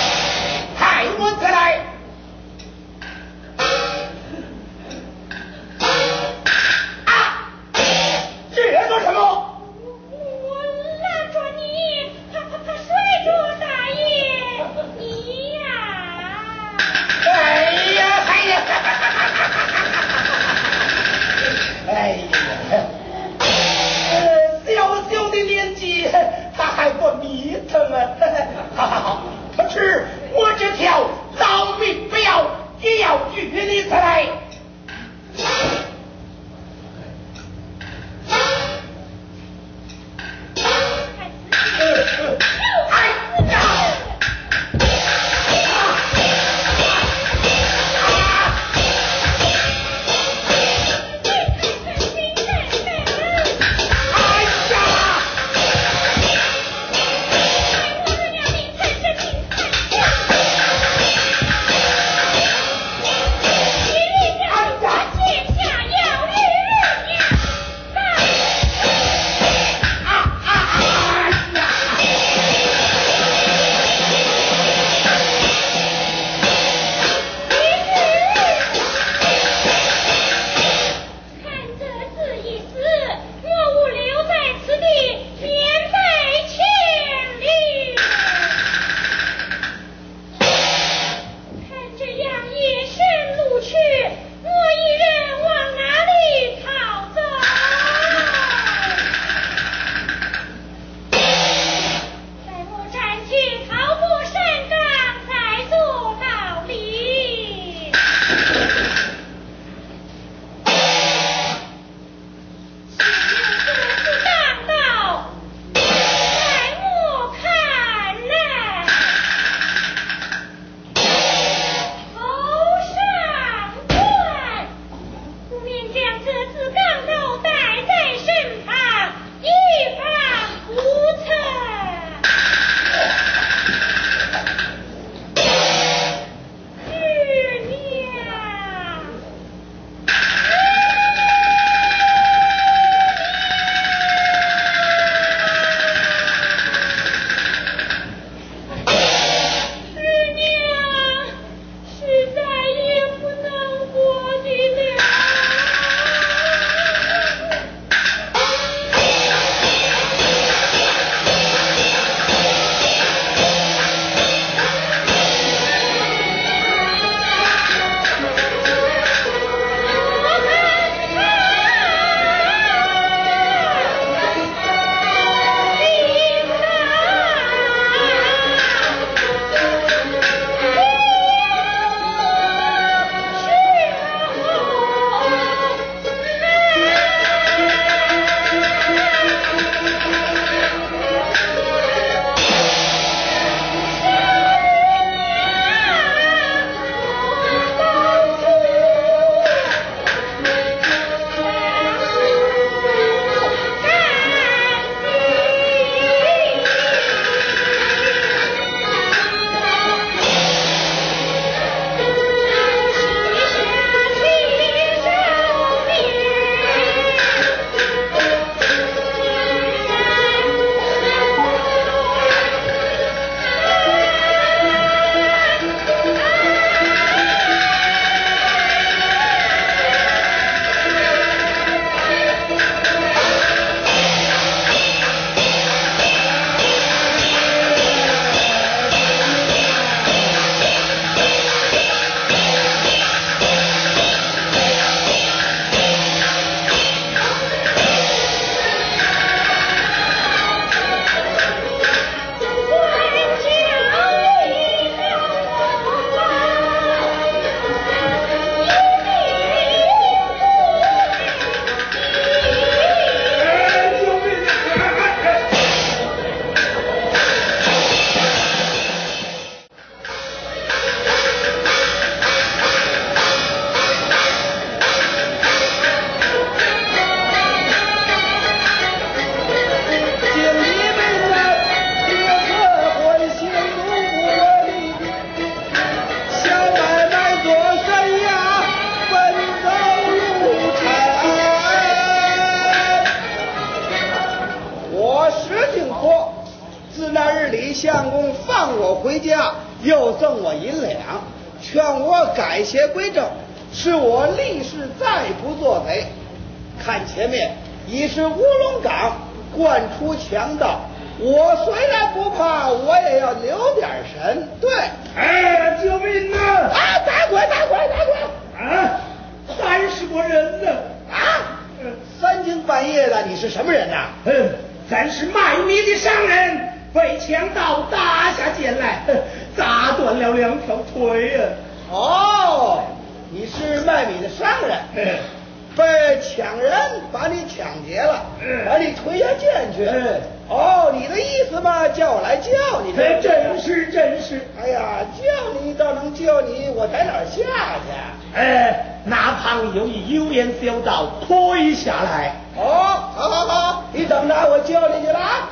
儿李相公放我回家，又赠我银两，劝我改邪归正，使我立誓再不做贼。看前面已是乌龙岗，惯出强盗，我虽然不怕，我也要留点神。对， 哎，救命啊！ 啊，打鬼！ 啊，30个人呢！ 啊，三更半夜的，你是什么人呐？ 咱是卖米的商人，被强盗打下剑来，砸断了2条腿呀！ 哦，你是卖米的商人，被抢人把你抢劫了，把你推下剑去。哦，你的意思嘛，叫我来救你。 真是。 哎呀，救你倒能救你，我在哪儿下去？ 那旁有一油盐小道，可以下来。 哦，好，你等着，我救你去了啊。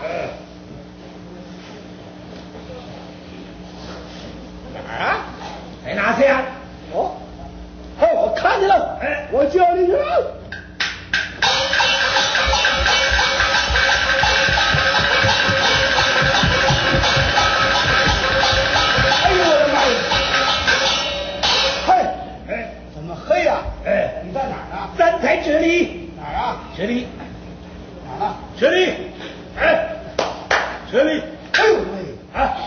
哪儿啊？ 在哪去啊？ 哦，我看见了，我救你去了。哎呦我的妈呀！嘿，怎么黑呀？你在哪儿呢？ 咱在这里。 哪儿啊？ 这里。 哪儿呢？ 这里。这里。 哎呦喂！ 啊！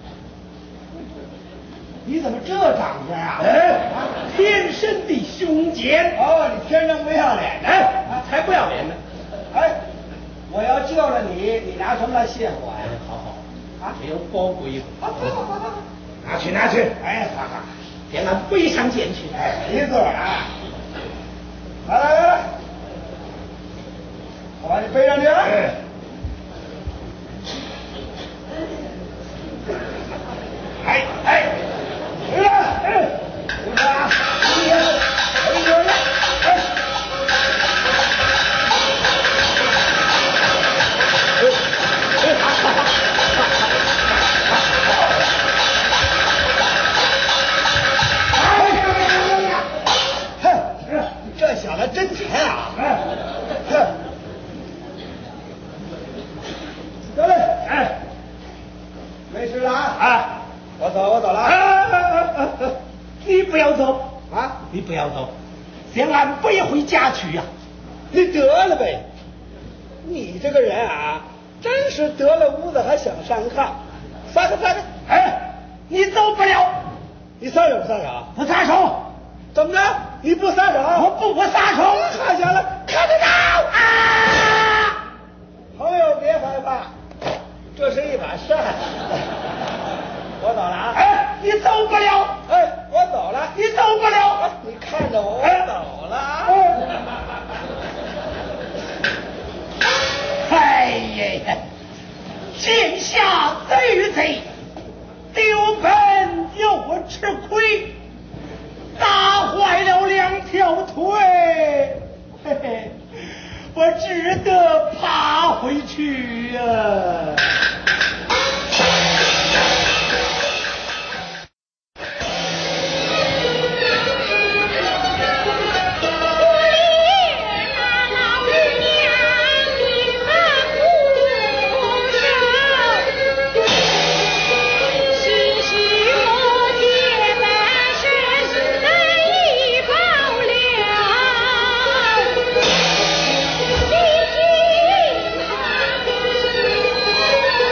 你怎么这长相啊？ 天生的凶奸。 哦，你天生不要脸的， 才不要脸呢！ 我要救了你，你拿什么来谢我呀？ 好， 啊， 没有宝贵。 好， 拿去。 好， 给俺背上剑去。 没错啊。来，我把你背上去。这小子真甜啊！得嘞，没事了啊！我走了。 你不要走啊！ 你不要走，向俺背回家去呀！ 你得了呗！你这个人啊，真是得了屋子还想上炕。撒开！ 你走不了， 你撒手不撒手？ 不撒手。 怎么着？你不撒手？ 我不撒手。 看见了，看得到啊！朋友别害怕，这是一把扇。我走了啊！ 你走不了。 我走了。 你走不了。 你看着我走了啊！ 剑下贼与贼，丢本又吃亏，打坏了2条腿，我只得爬回去呀。 你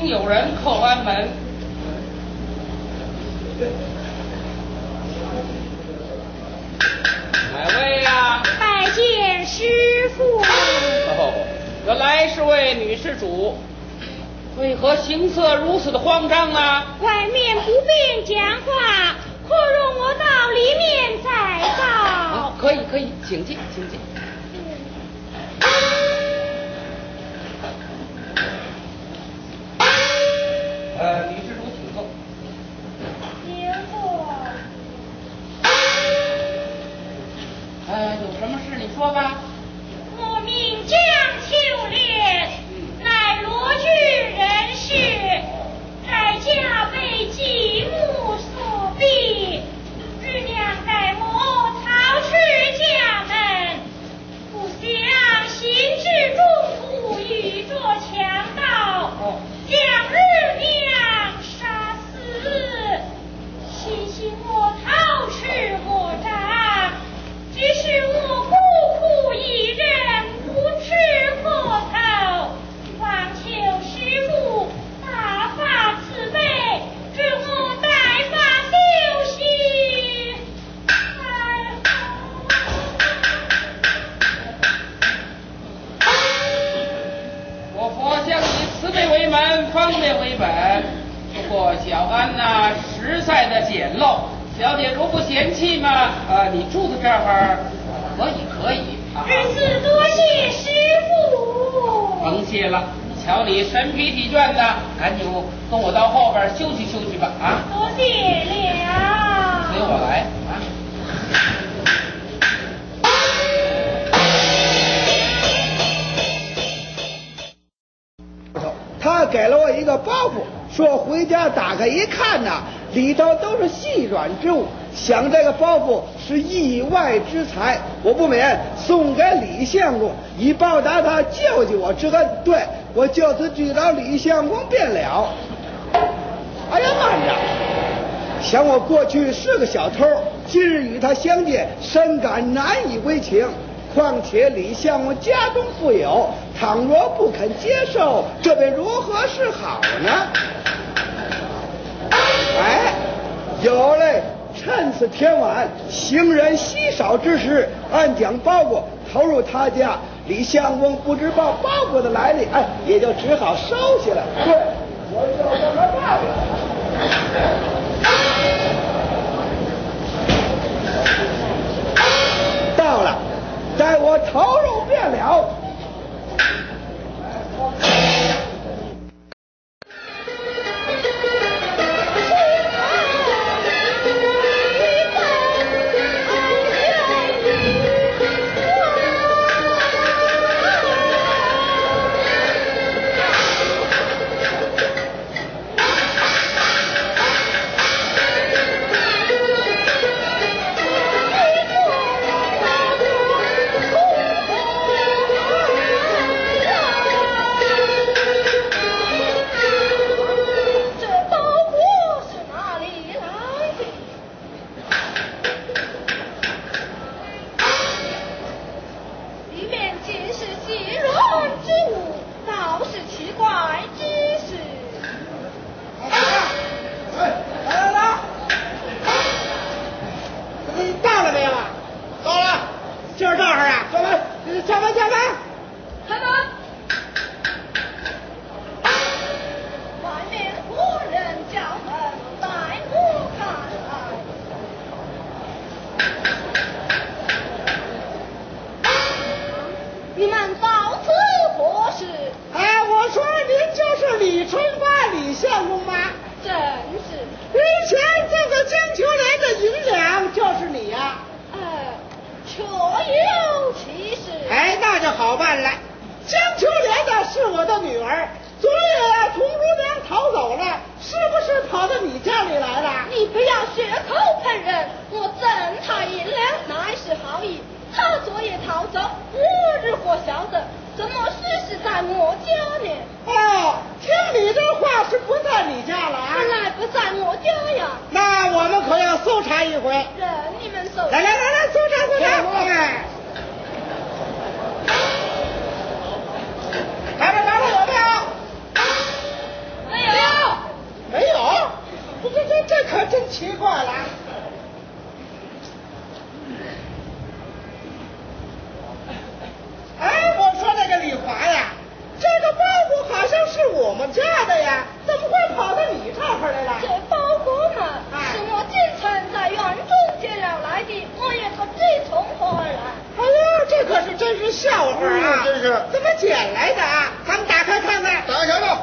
请有人叩安门。哪位呀？ 拜见师傅。 哦，原来是位女施主，为何形色如此的慌张啊？ 外面不便讲话，可容我到里面再报。 可以，请进，请进。女施主请坐。 请坐。 有什么事你说吧。 我名江秋莲，乃罗郡人士，在家被继母所逼，日娘带我逃出家门，不想行至中途遇着强盗，将日娘杀死，庆幸我逃出魔掌，只是我孤苦一人，不知可头，望求师父大发慈悲，准我带发修行。 我佛向以慈悲为门，方便为本。不过小安呐，实在的简陋。小姐如不嫌弃嘛，你住在这儿，可以啊。 日子多谢师傅。 甭谢了，瞧你身疲体倦的，赶紧跟我到后边休息休息吧啊！ 多谢了。 随我来啊！ 他给了我一个包袱，说回家打开一看呐，里头都是细软之物，想这个包袱是意外之财，我不免送给李相公，以报答他救济我之恩。对，我就此去找李相公便了。哎呀慢着，想我过去是个小偷，今日与他相见，深感难以为情。况且李相公家中富有，倘若不肯接受，这便如何是好呢？哎，有嘞！趁此天晚，行人稀少之时，暗将包裹投入他家。李相公不知道包裹的来历，也就只好收下了。对，我就这么办了。到了。待我投入便了。 真是笑话啊！ 真是怎么捡来的啊？咱们打开看看。 打开吧。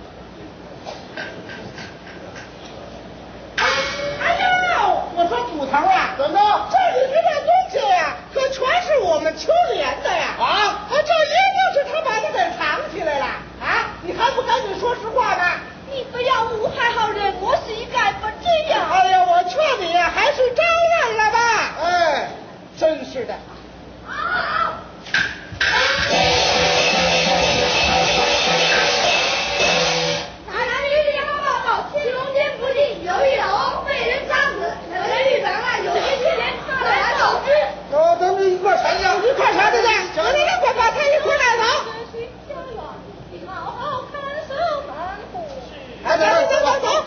哎呦，我说捕头啊， 怎么着？ 这里面的东西呀，可全是我们秋莲的呀！ 啊， 这一定是他把它给藏起来了啊！你还不赶紧说实话呢？ 你不要误害好人，我谁敢不这样？ 哎呀，我劝你呀，还是招认了吧！ 哎， 真是的。 啊！大人律令报告，青龙间附近有一老翁被人杀死，本狱长案有些牵连，他来告知。 咱们一块查去， 一块查去去，我那个快把他一块带走。 好好看守门户。 哎，走。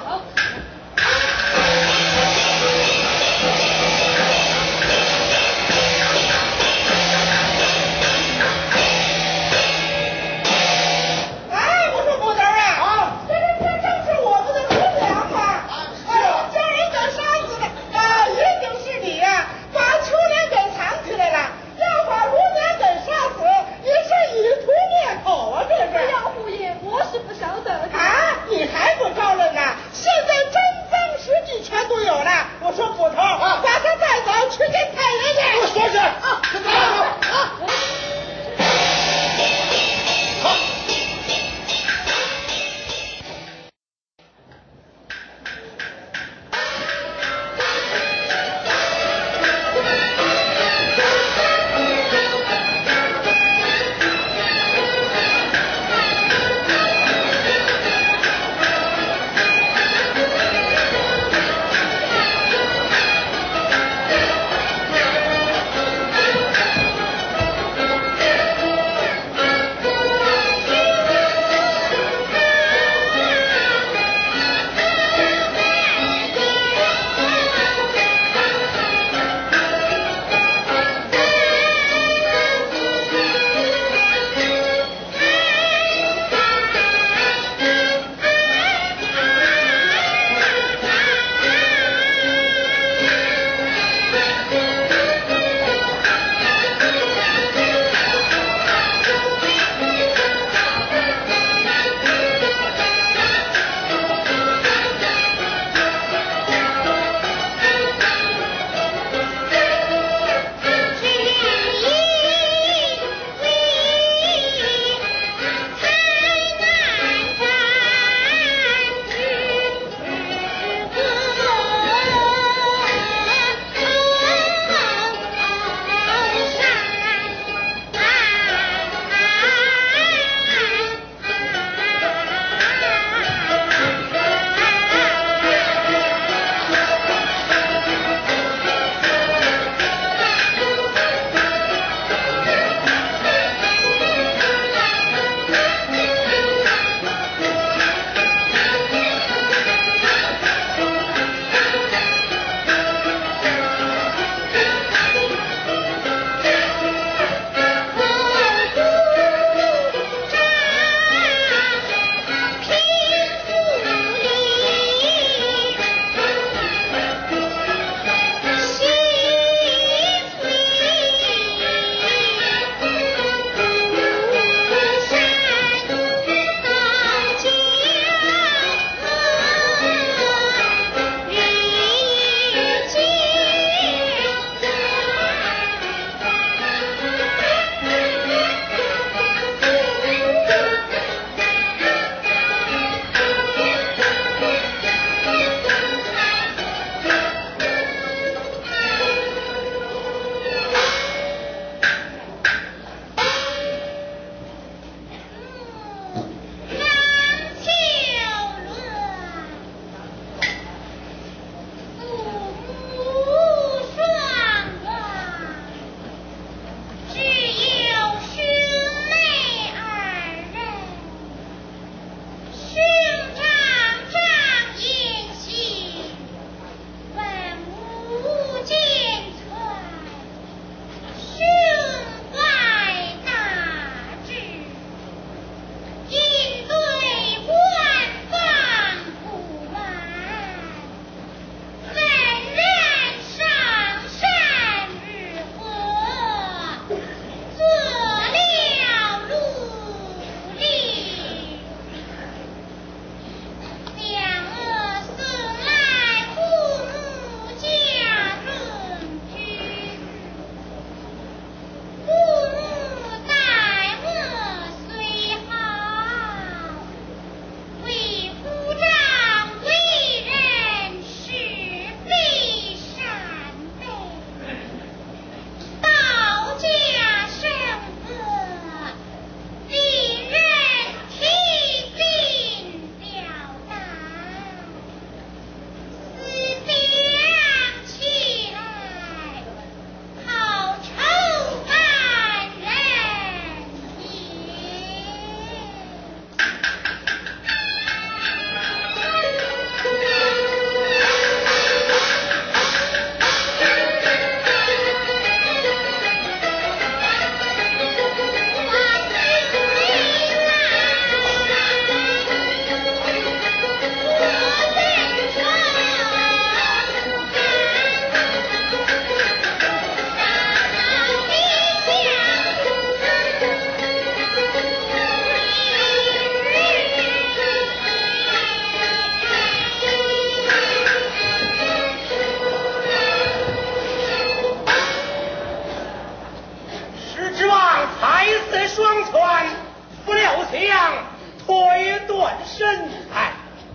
双拳不料想腿断身材。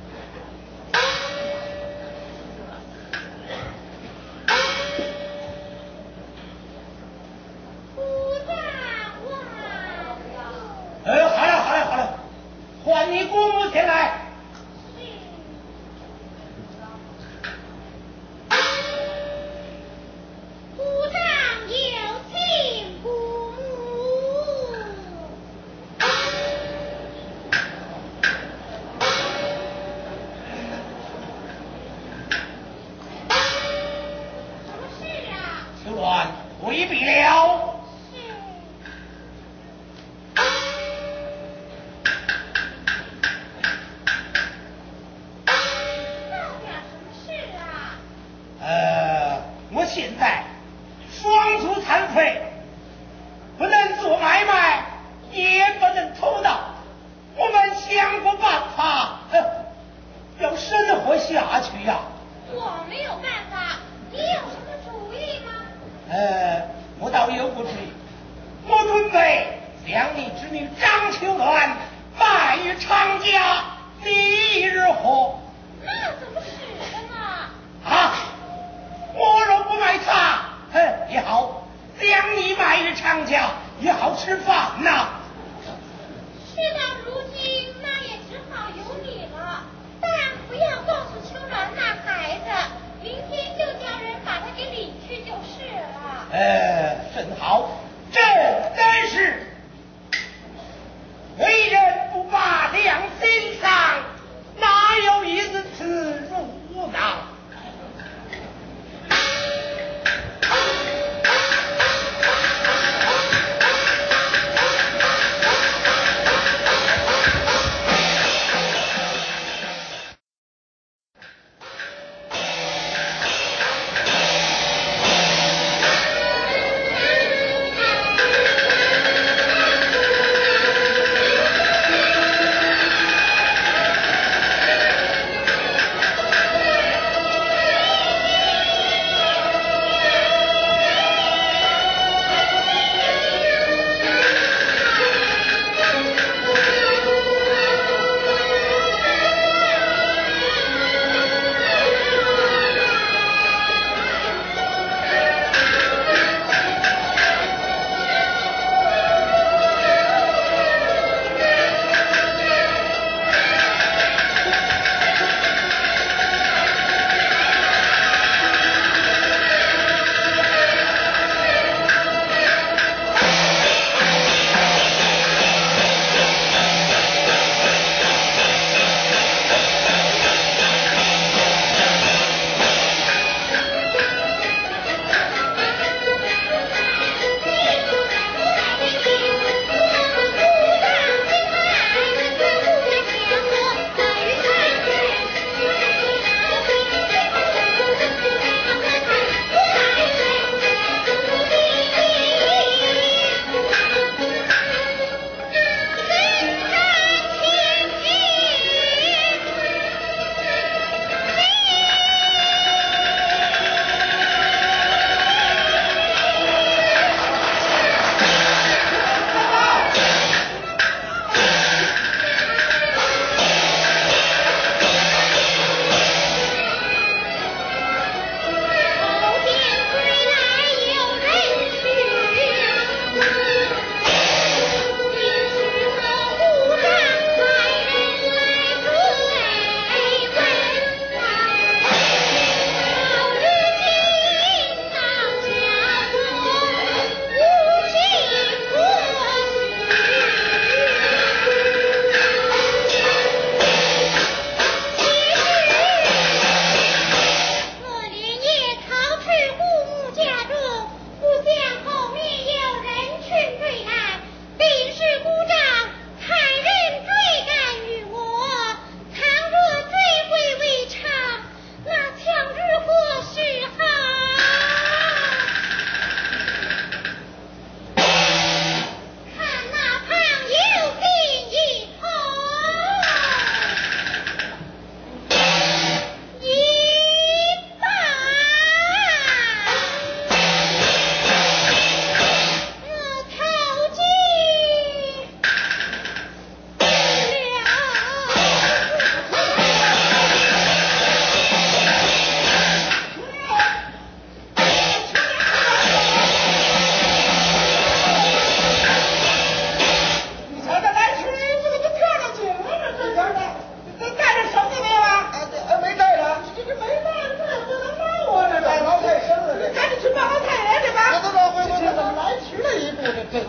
好了，唤你姑母前来。 姑丈有请姑母。什么事啊？ 此乱未必了。我现在双足残废，不能做买卖，也不能偷盗。我们想过办法，要生活下去呀。 我没有办法，你有什么主意吗？ 我倒有个主意，我准备将你侄女张秋鸾卖于常家，你如何？ 那怎么使的呢？ 我若不卖他，也好将你卖于常家，也好吃饭呐。 事到如今，那也只好由你了。但不要告诉秋鸾那孩子，明天就叫人把他给领去就是了。 甚好，朕真是为人不把良心上，哪有一日此辱呢？ 的真。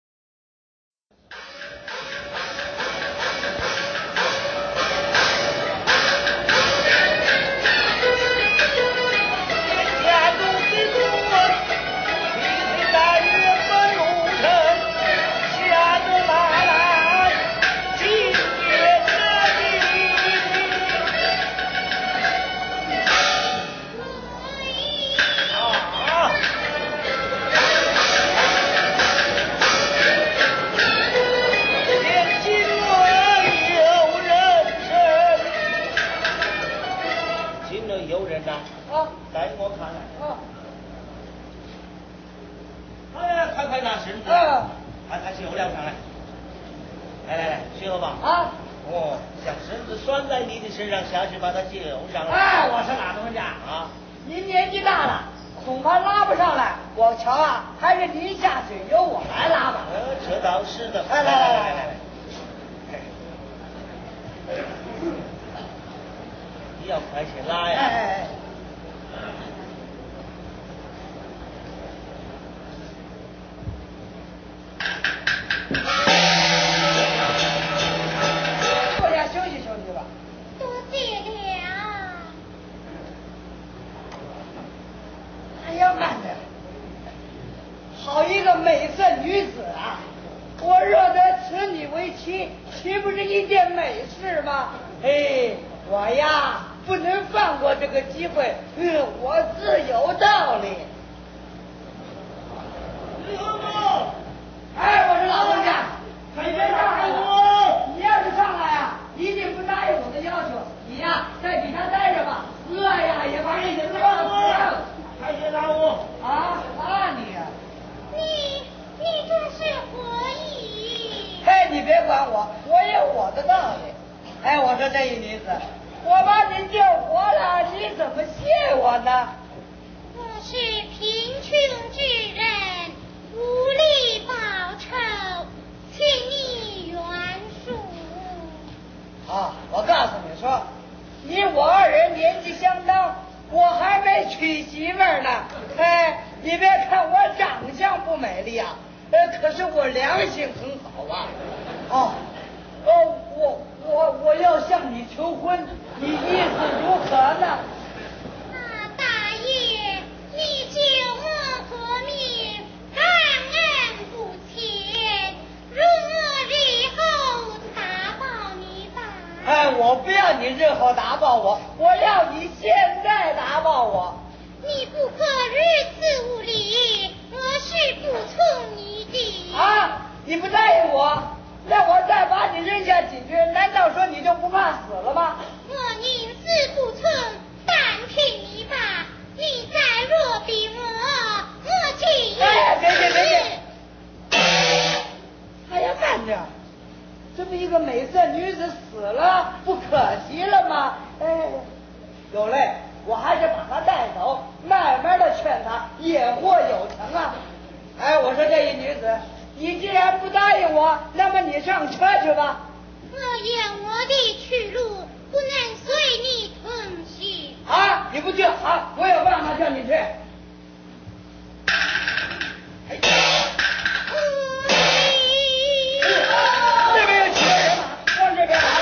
我要向你求婚，你意思如何呢？ 大爷，你救我和命，感恩不浅，容我日后打报你吧。 哎，我不要你日后打报我，我要你现在打报我。 你不可如此无礼，我是不从你的。 啊，你不答应我？那我再把你扔下几句，难道说你就不怕死了吗？ 我宁死不从，但凭你吧。你再若逼我去。 哎，别！哎呀，慢点！这么一个美色女子死了，不可惜了吗？哎，有嘞，我还是把她带走，慢慢的劝她，也或有成啊。哎，我说这一女子。你既然不答应我，那么你上车去吧。 我有我的去路，不能随你同去。 啊，你不去啊？我有办法叫你去。这边有几个人马，往这边来。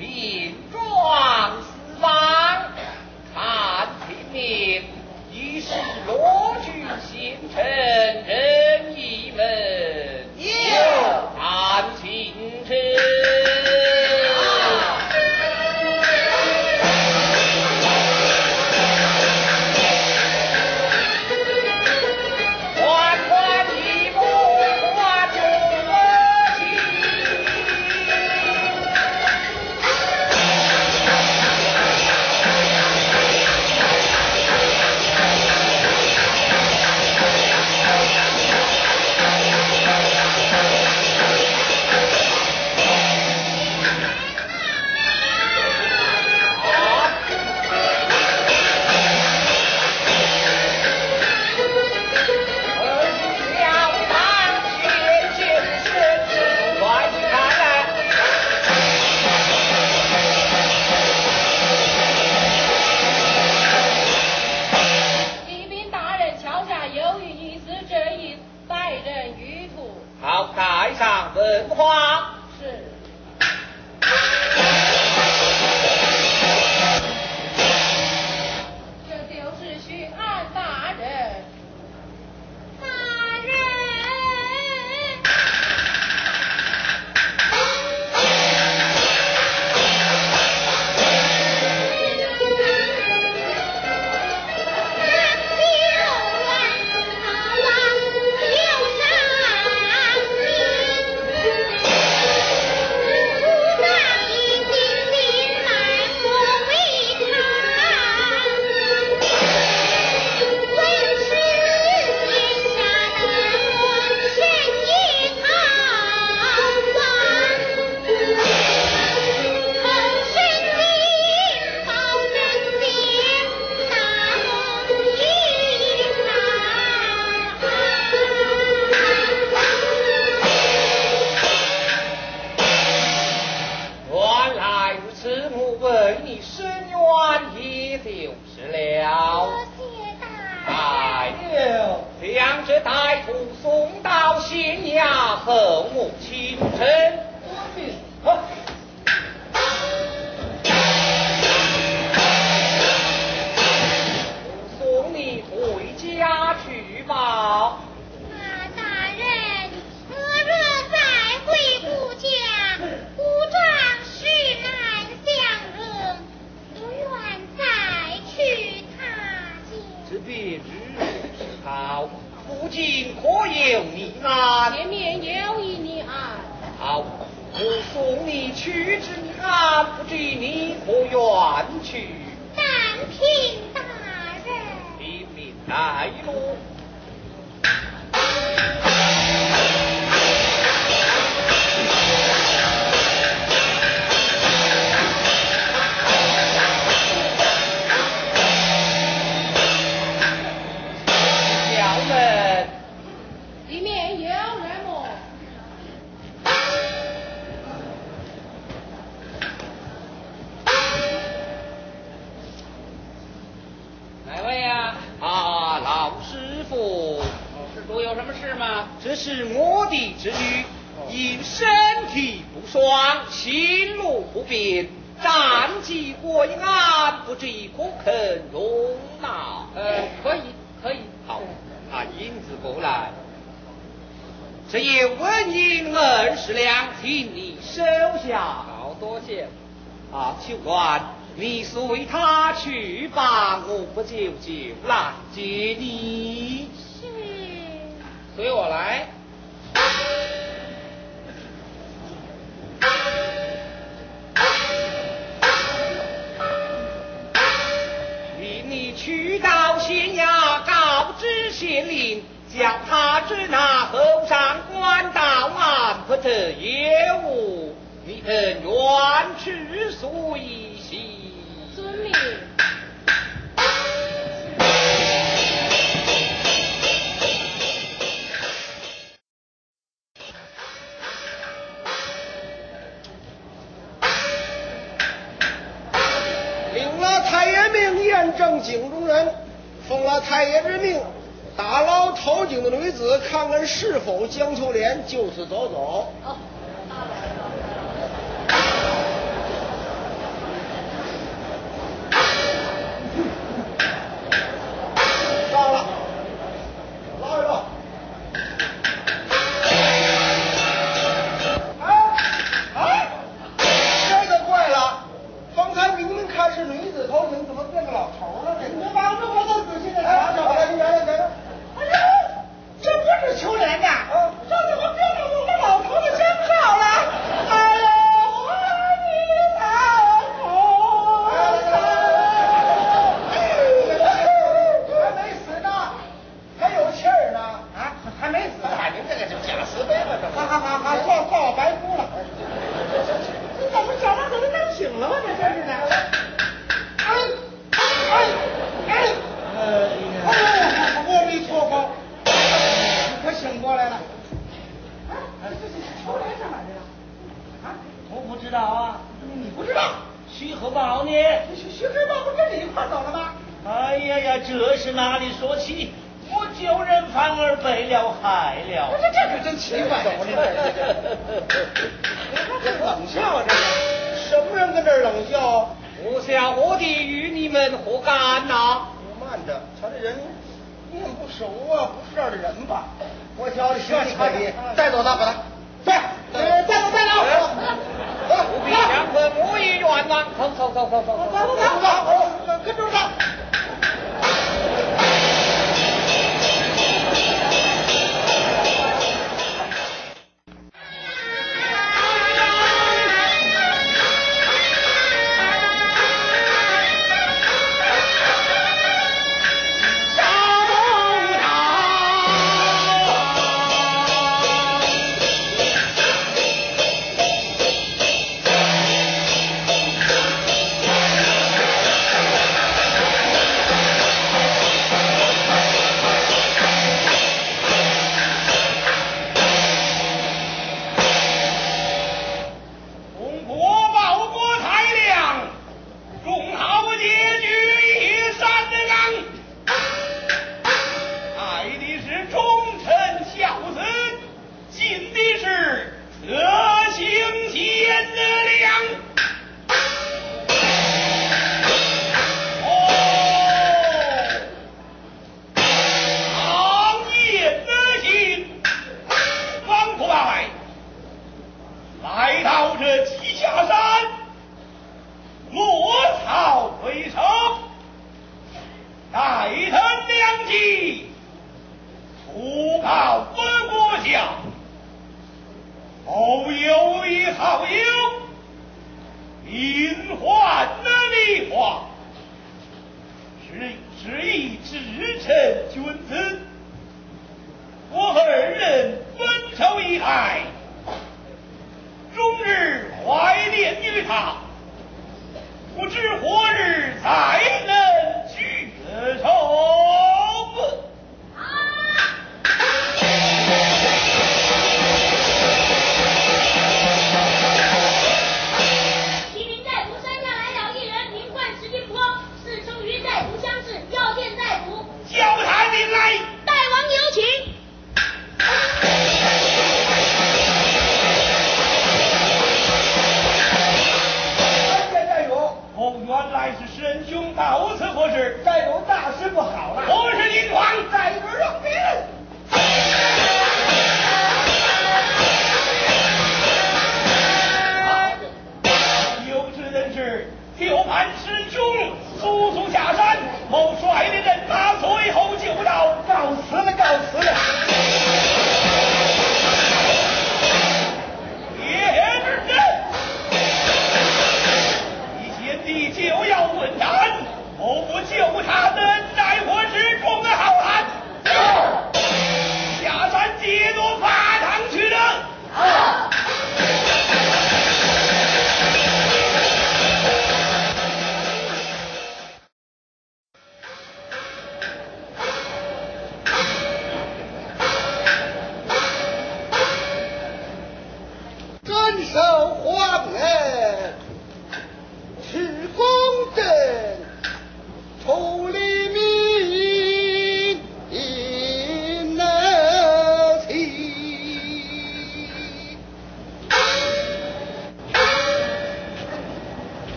病状四方，看平民已是罗军县城任意门，看清晨。好，带上文花。 是。这就是巡按大人。 大人。 将这歹徒送到县衙后，我请臣。送你回家去吧。 大人，我若再回故家，故状实难相容，不愿再去他家。 这别日是好，不仅可有你安， 前面有一你安。 好，我送你去之你安，不知你可愿去？ 但凭大人。 拼命带路。 里面有人么？ 哪位呀？ 啊，老师傅。 施主有什么事吗？ 这是我的侄女，因身体不爽，行路不便，战绩过于安，不知可肯容纳？ 可以，可以。 好，拿银子过来。这也纹银20两，请你收下。 好多谢。 啊，秋官，你随他去吧，我不久就来接你。 是。 随我来。 你去到县衙告知县令，叫他只拿后上官到案，不得业务。你肯愿去随行？ 遵命。 领了太爷命，验证井中人，奉了太爷之命，打捞投井的女子，看看是否江秋莲，就此走走。 哦， 何宝呢？ 徐知道不跟你一块走了吗？ 哎呀呀，这是哪里说起？我救人反而被了害了。 这可真奇怪。 这冷笑啊，这是什么人跟这儿冷笑？ 我想我的与你们何干呐？ 慢着，瞧这人面不熟啊，不是这儿的人吧？我瞧这学习可以，带走他，把他带走。 不必强迫，我也冤枉。走， 跟住他。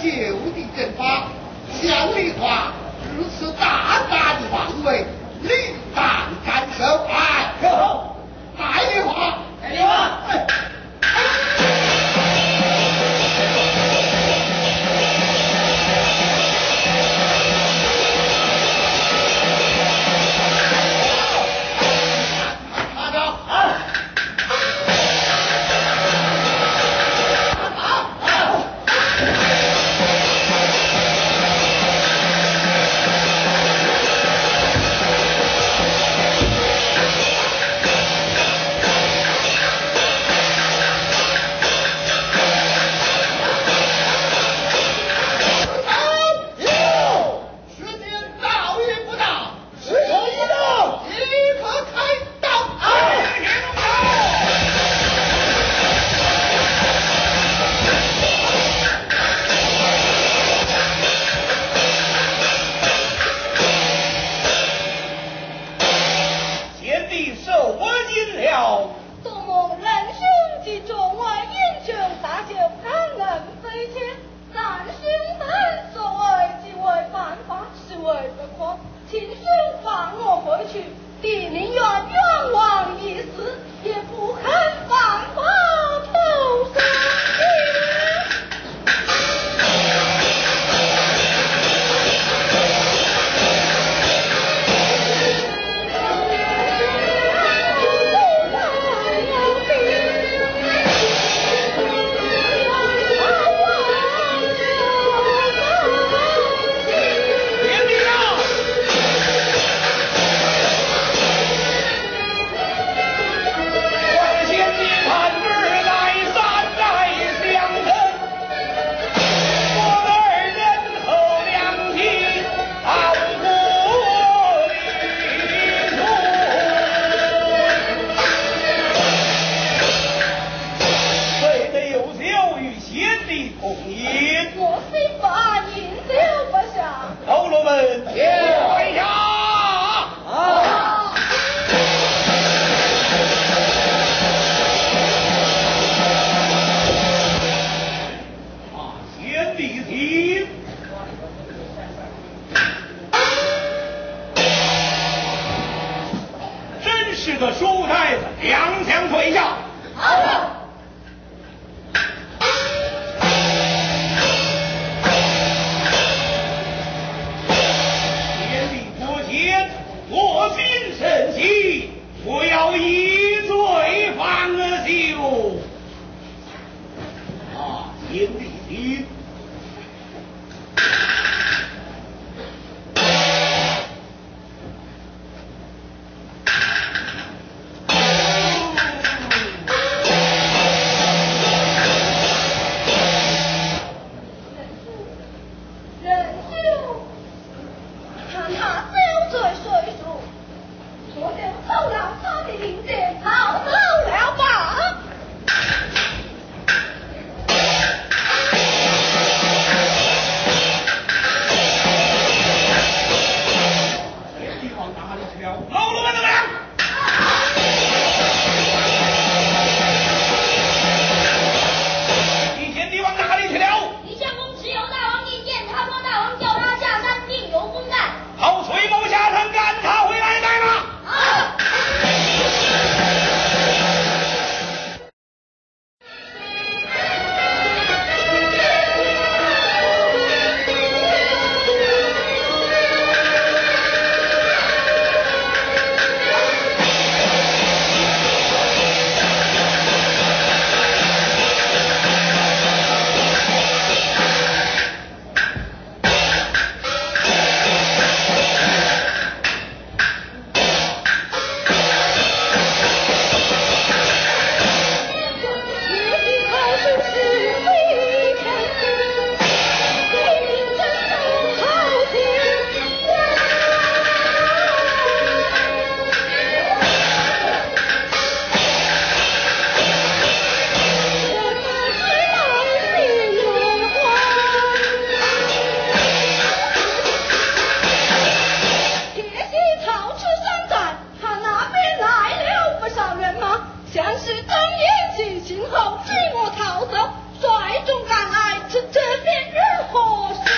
地正法，像你话如此大大的妄为，理当斩首。哎，带你话，带你话。 何事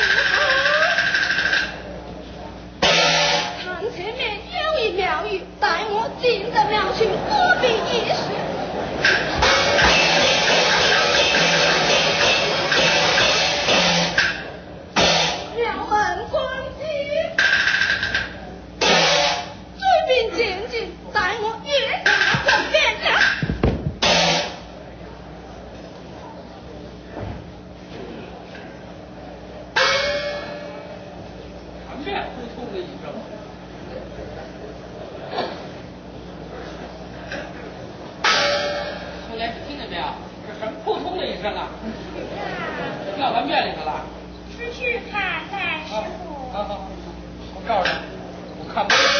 堂前面有一庙宇，带我进这庙去何必一事？庙门关闭，追兵前进，带我越下这边来。 旁边扑通的一声，兄弟，听见没有？这什么扑通的一声啊？掉咱院里头了。 出去看看师傅。 好，我告诉你，我看不见。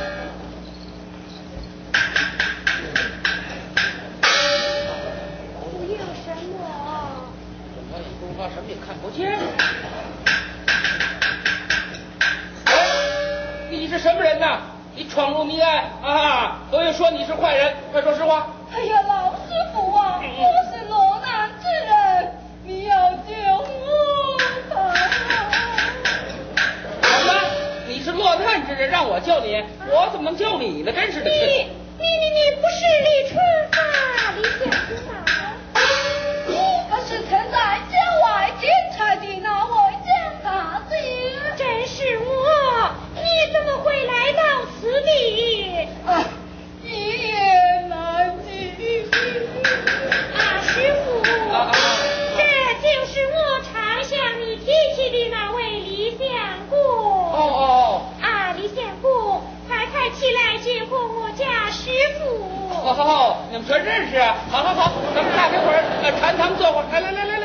我有什么？ 我也不发什么也看不见。你是什么人呐？你闯入迷案啊！我又说你是坏人，快说实话。 哎呀，老师傅啊，我是落难之人，你要救我什么？你是落难之人，让我救你？我怎么能救你呢？真是的。 你不是李春吧？李小子吧？ 我可是曾在郊外捡柴的那位江大姐。 真是我，你怎么会来到此地？ 一言难尽。 师傅，这就是我常向你提起的那位李相公。李相公，快起来接过我家师傅。 你们说认识啊？好，咱们站一会儿，禅堂坐会儿。来。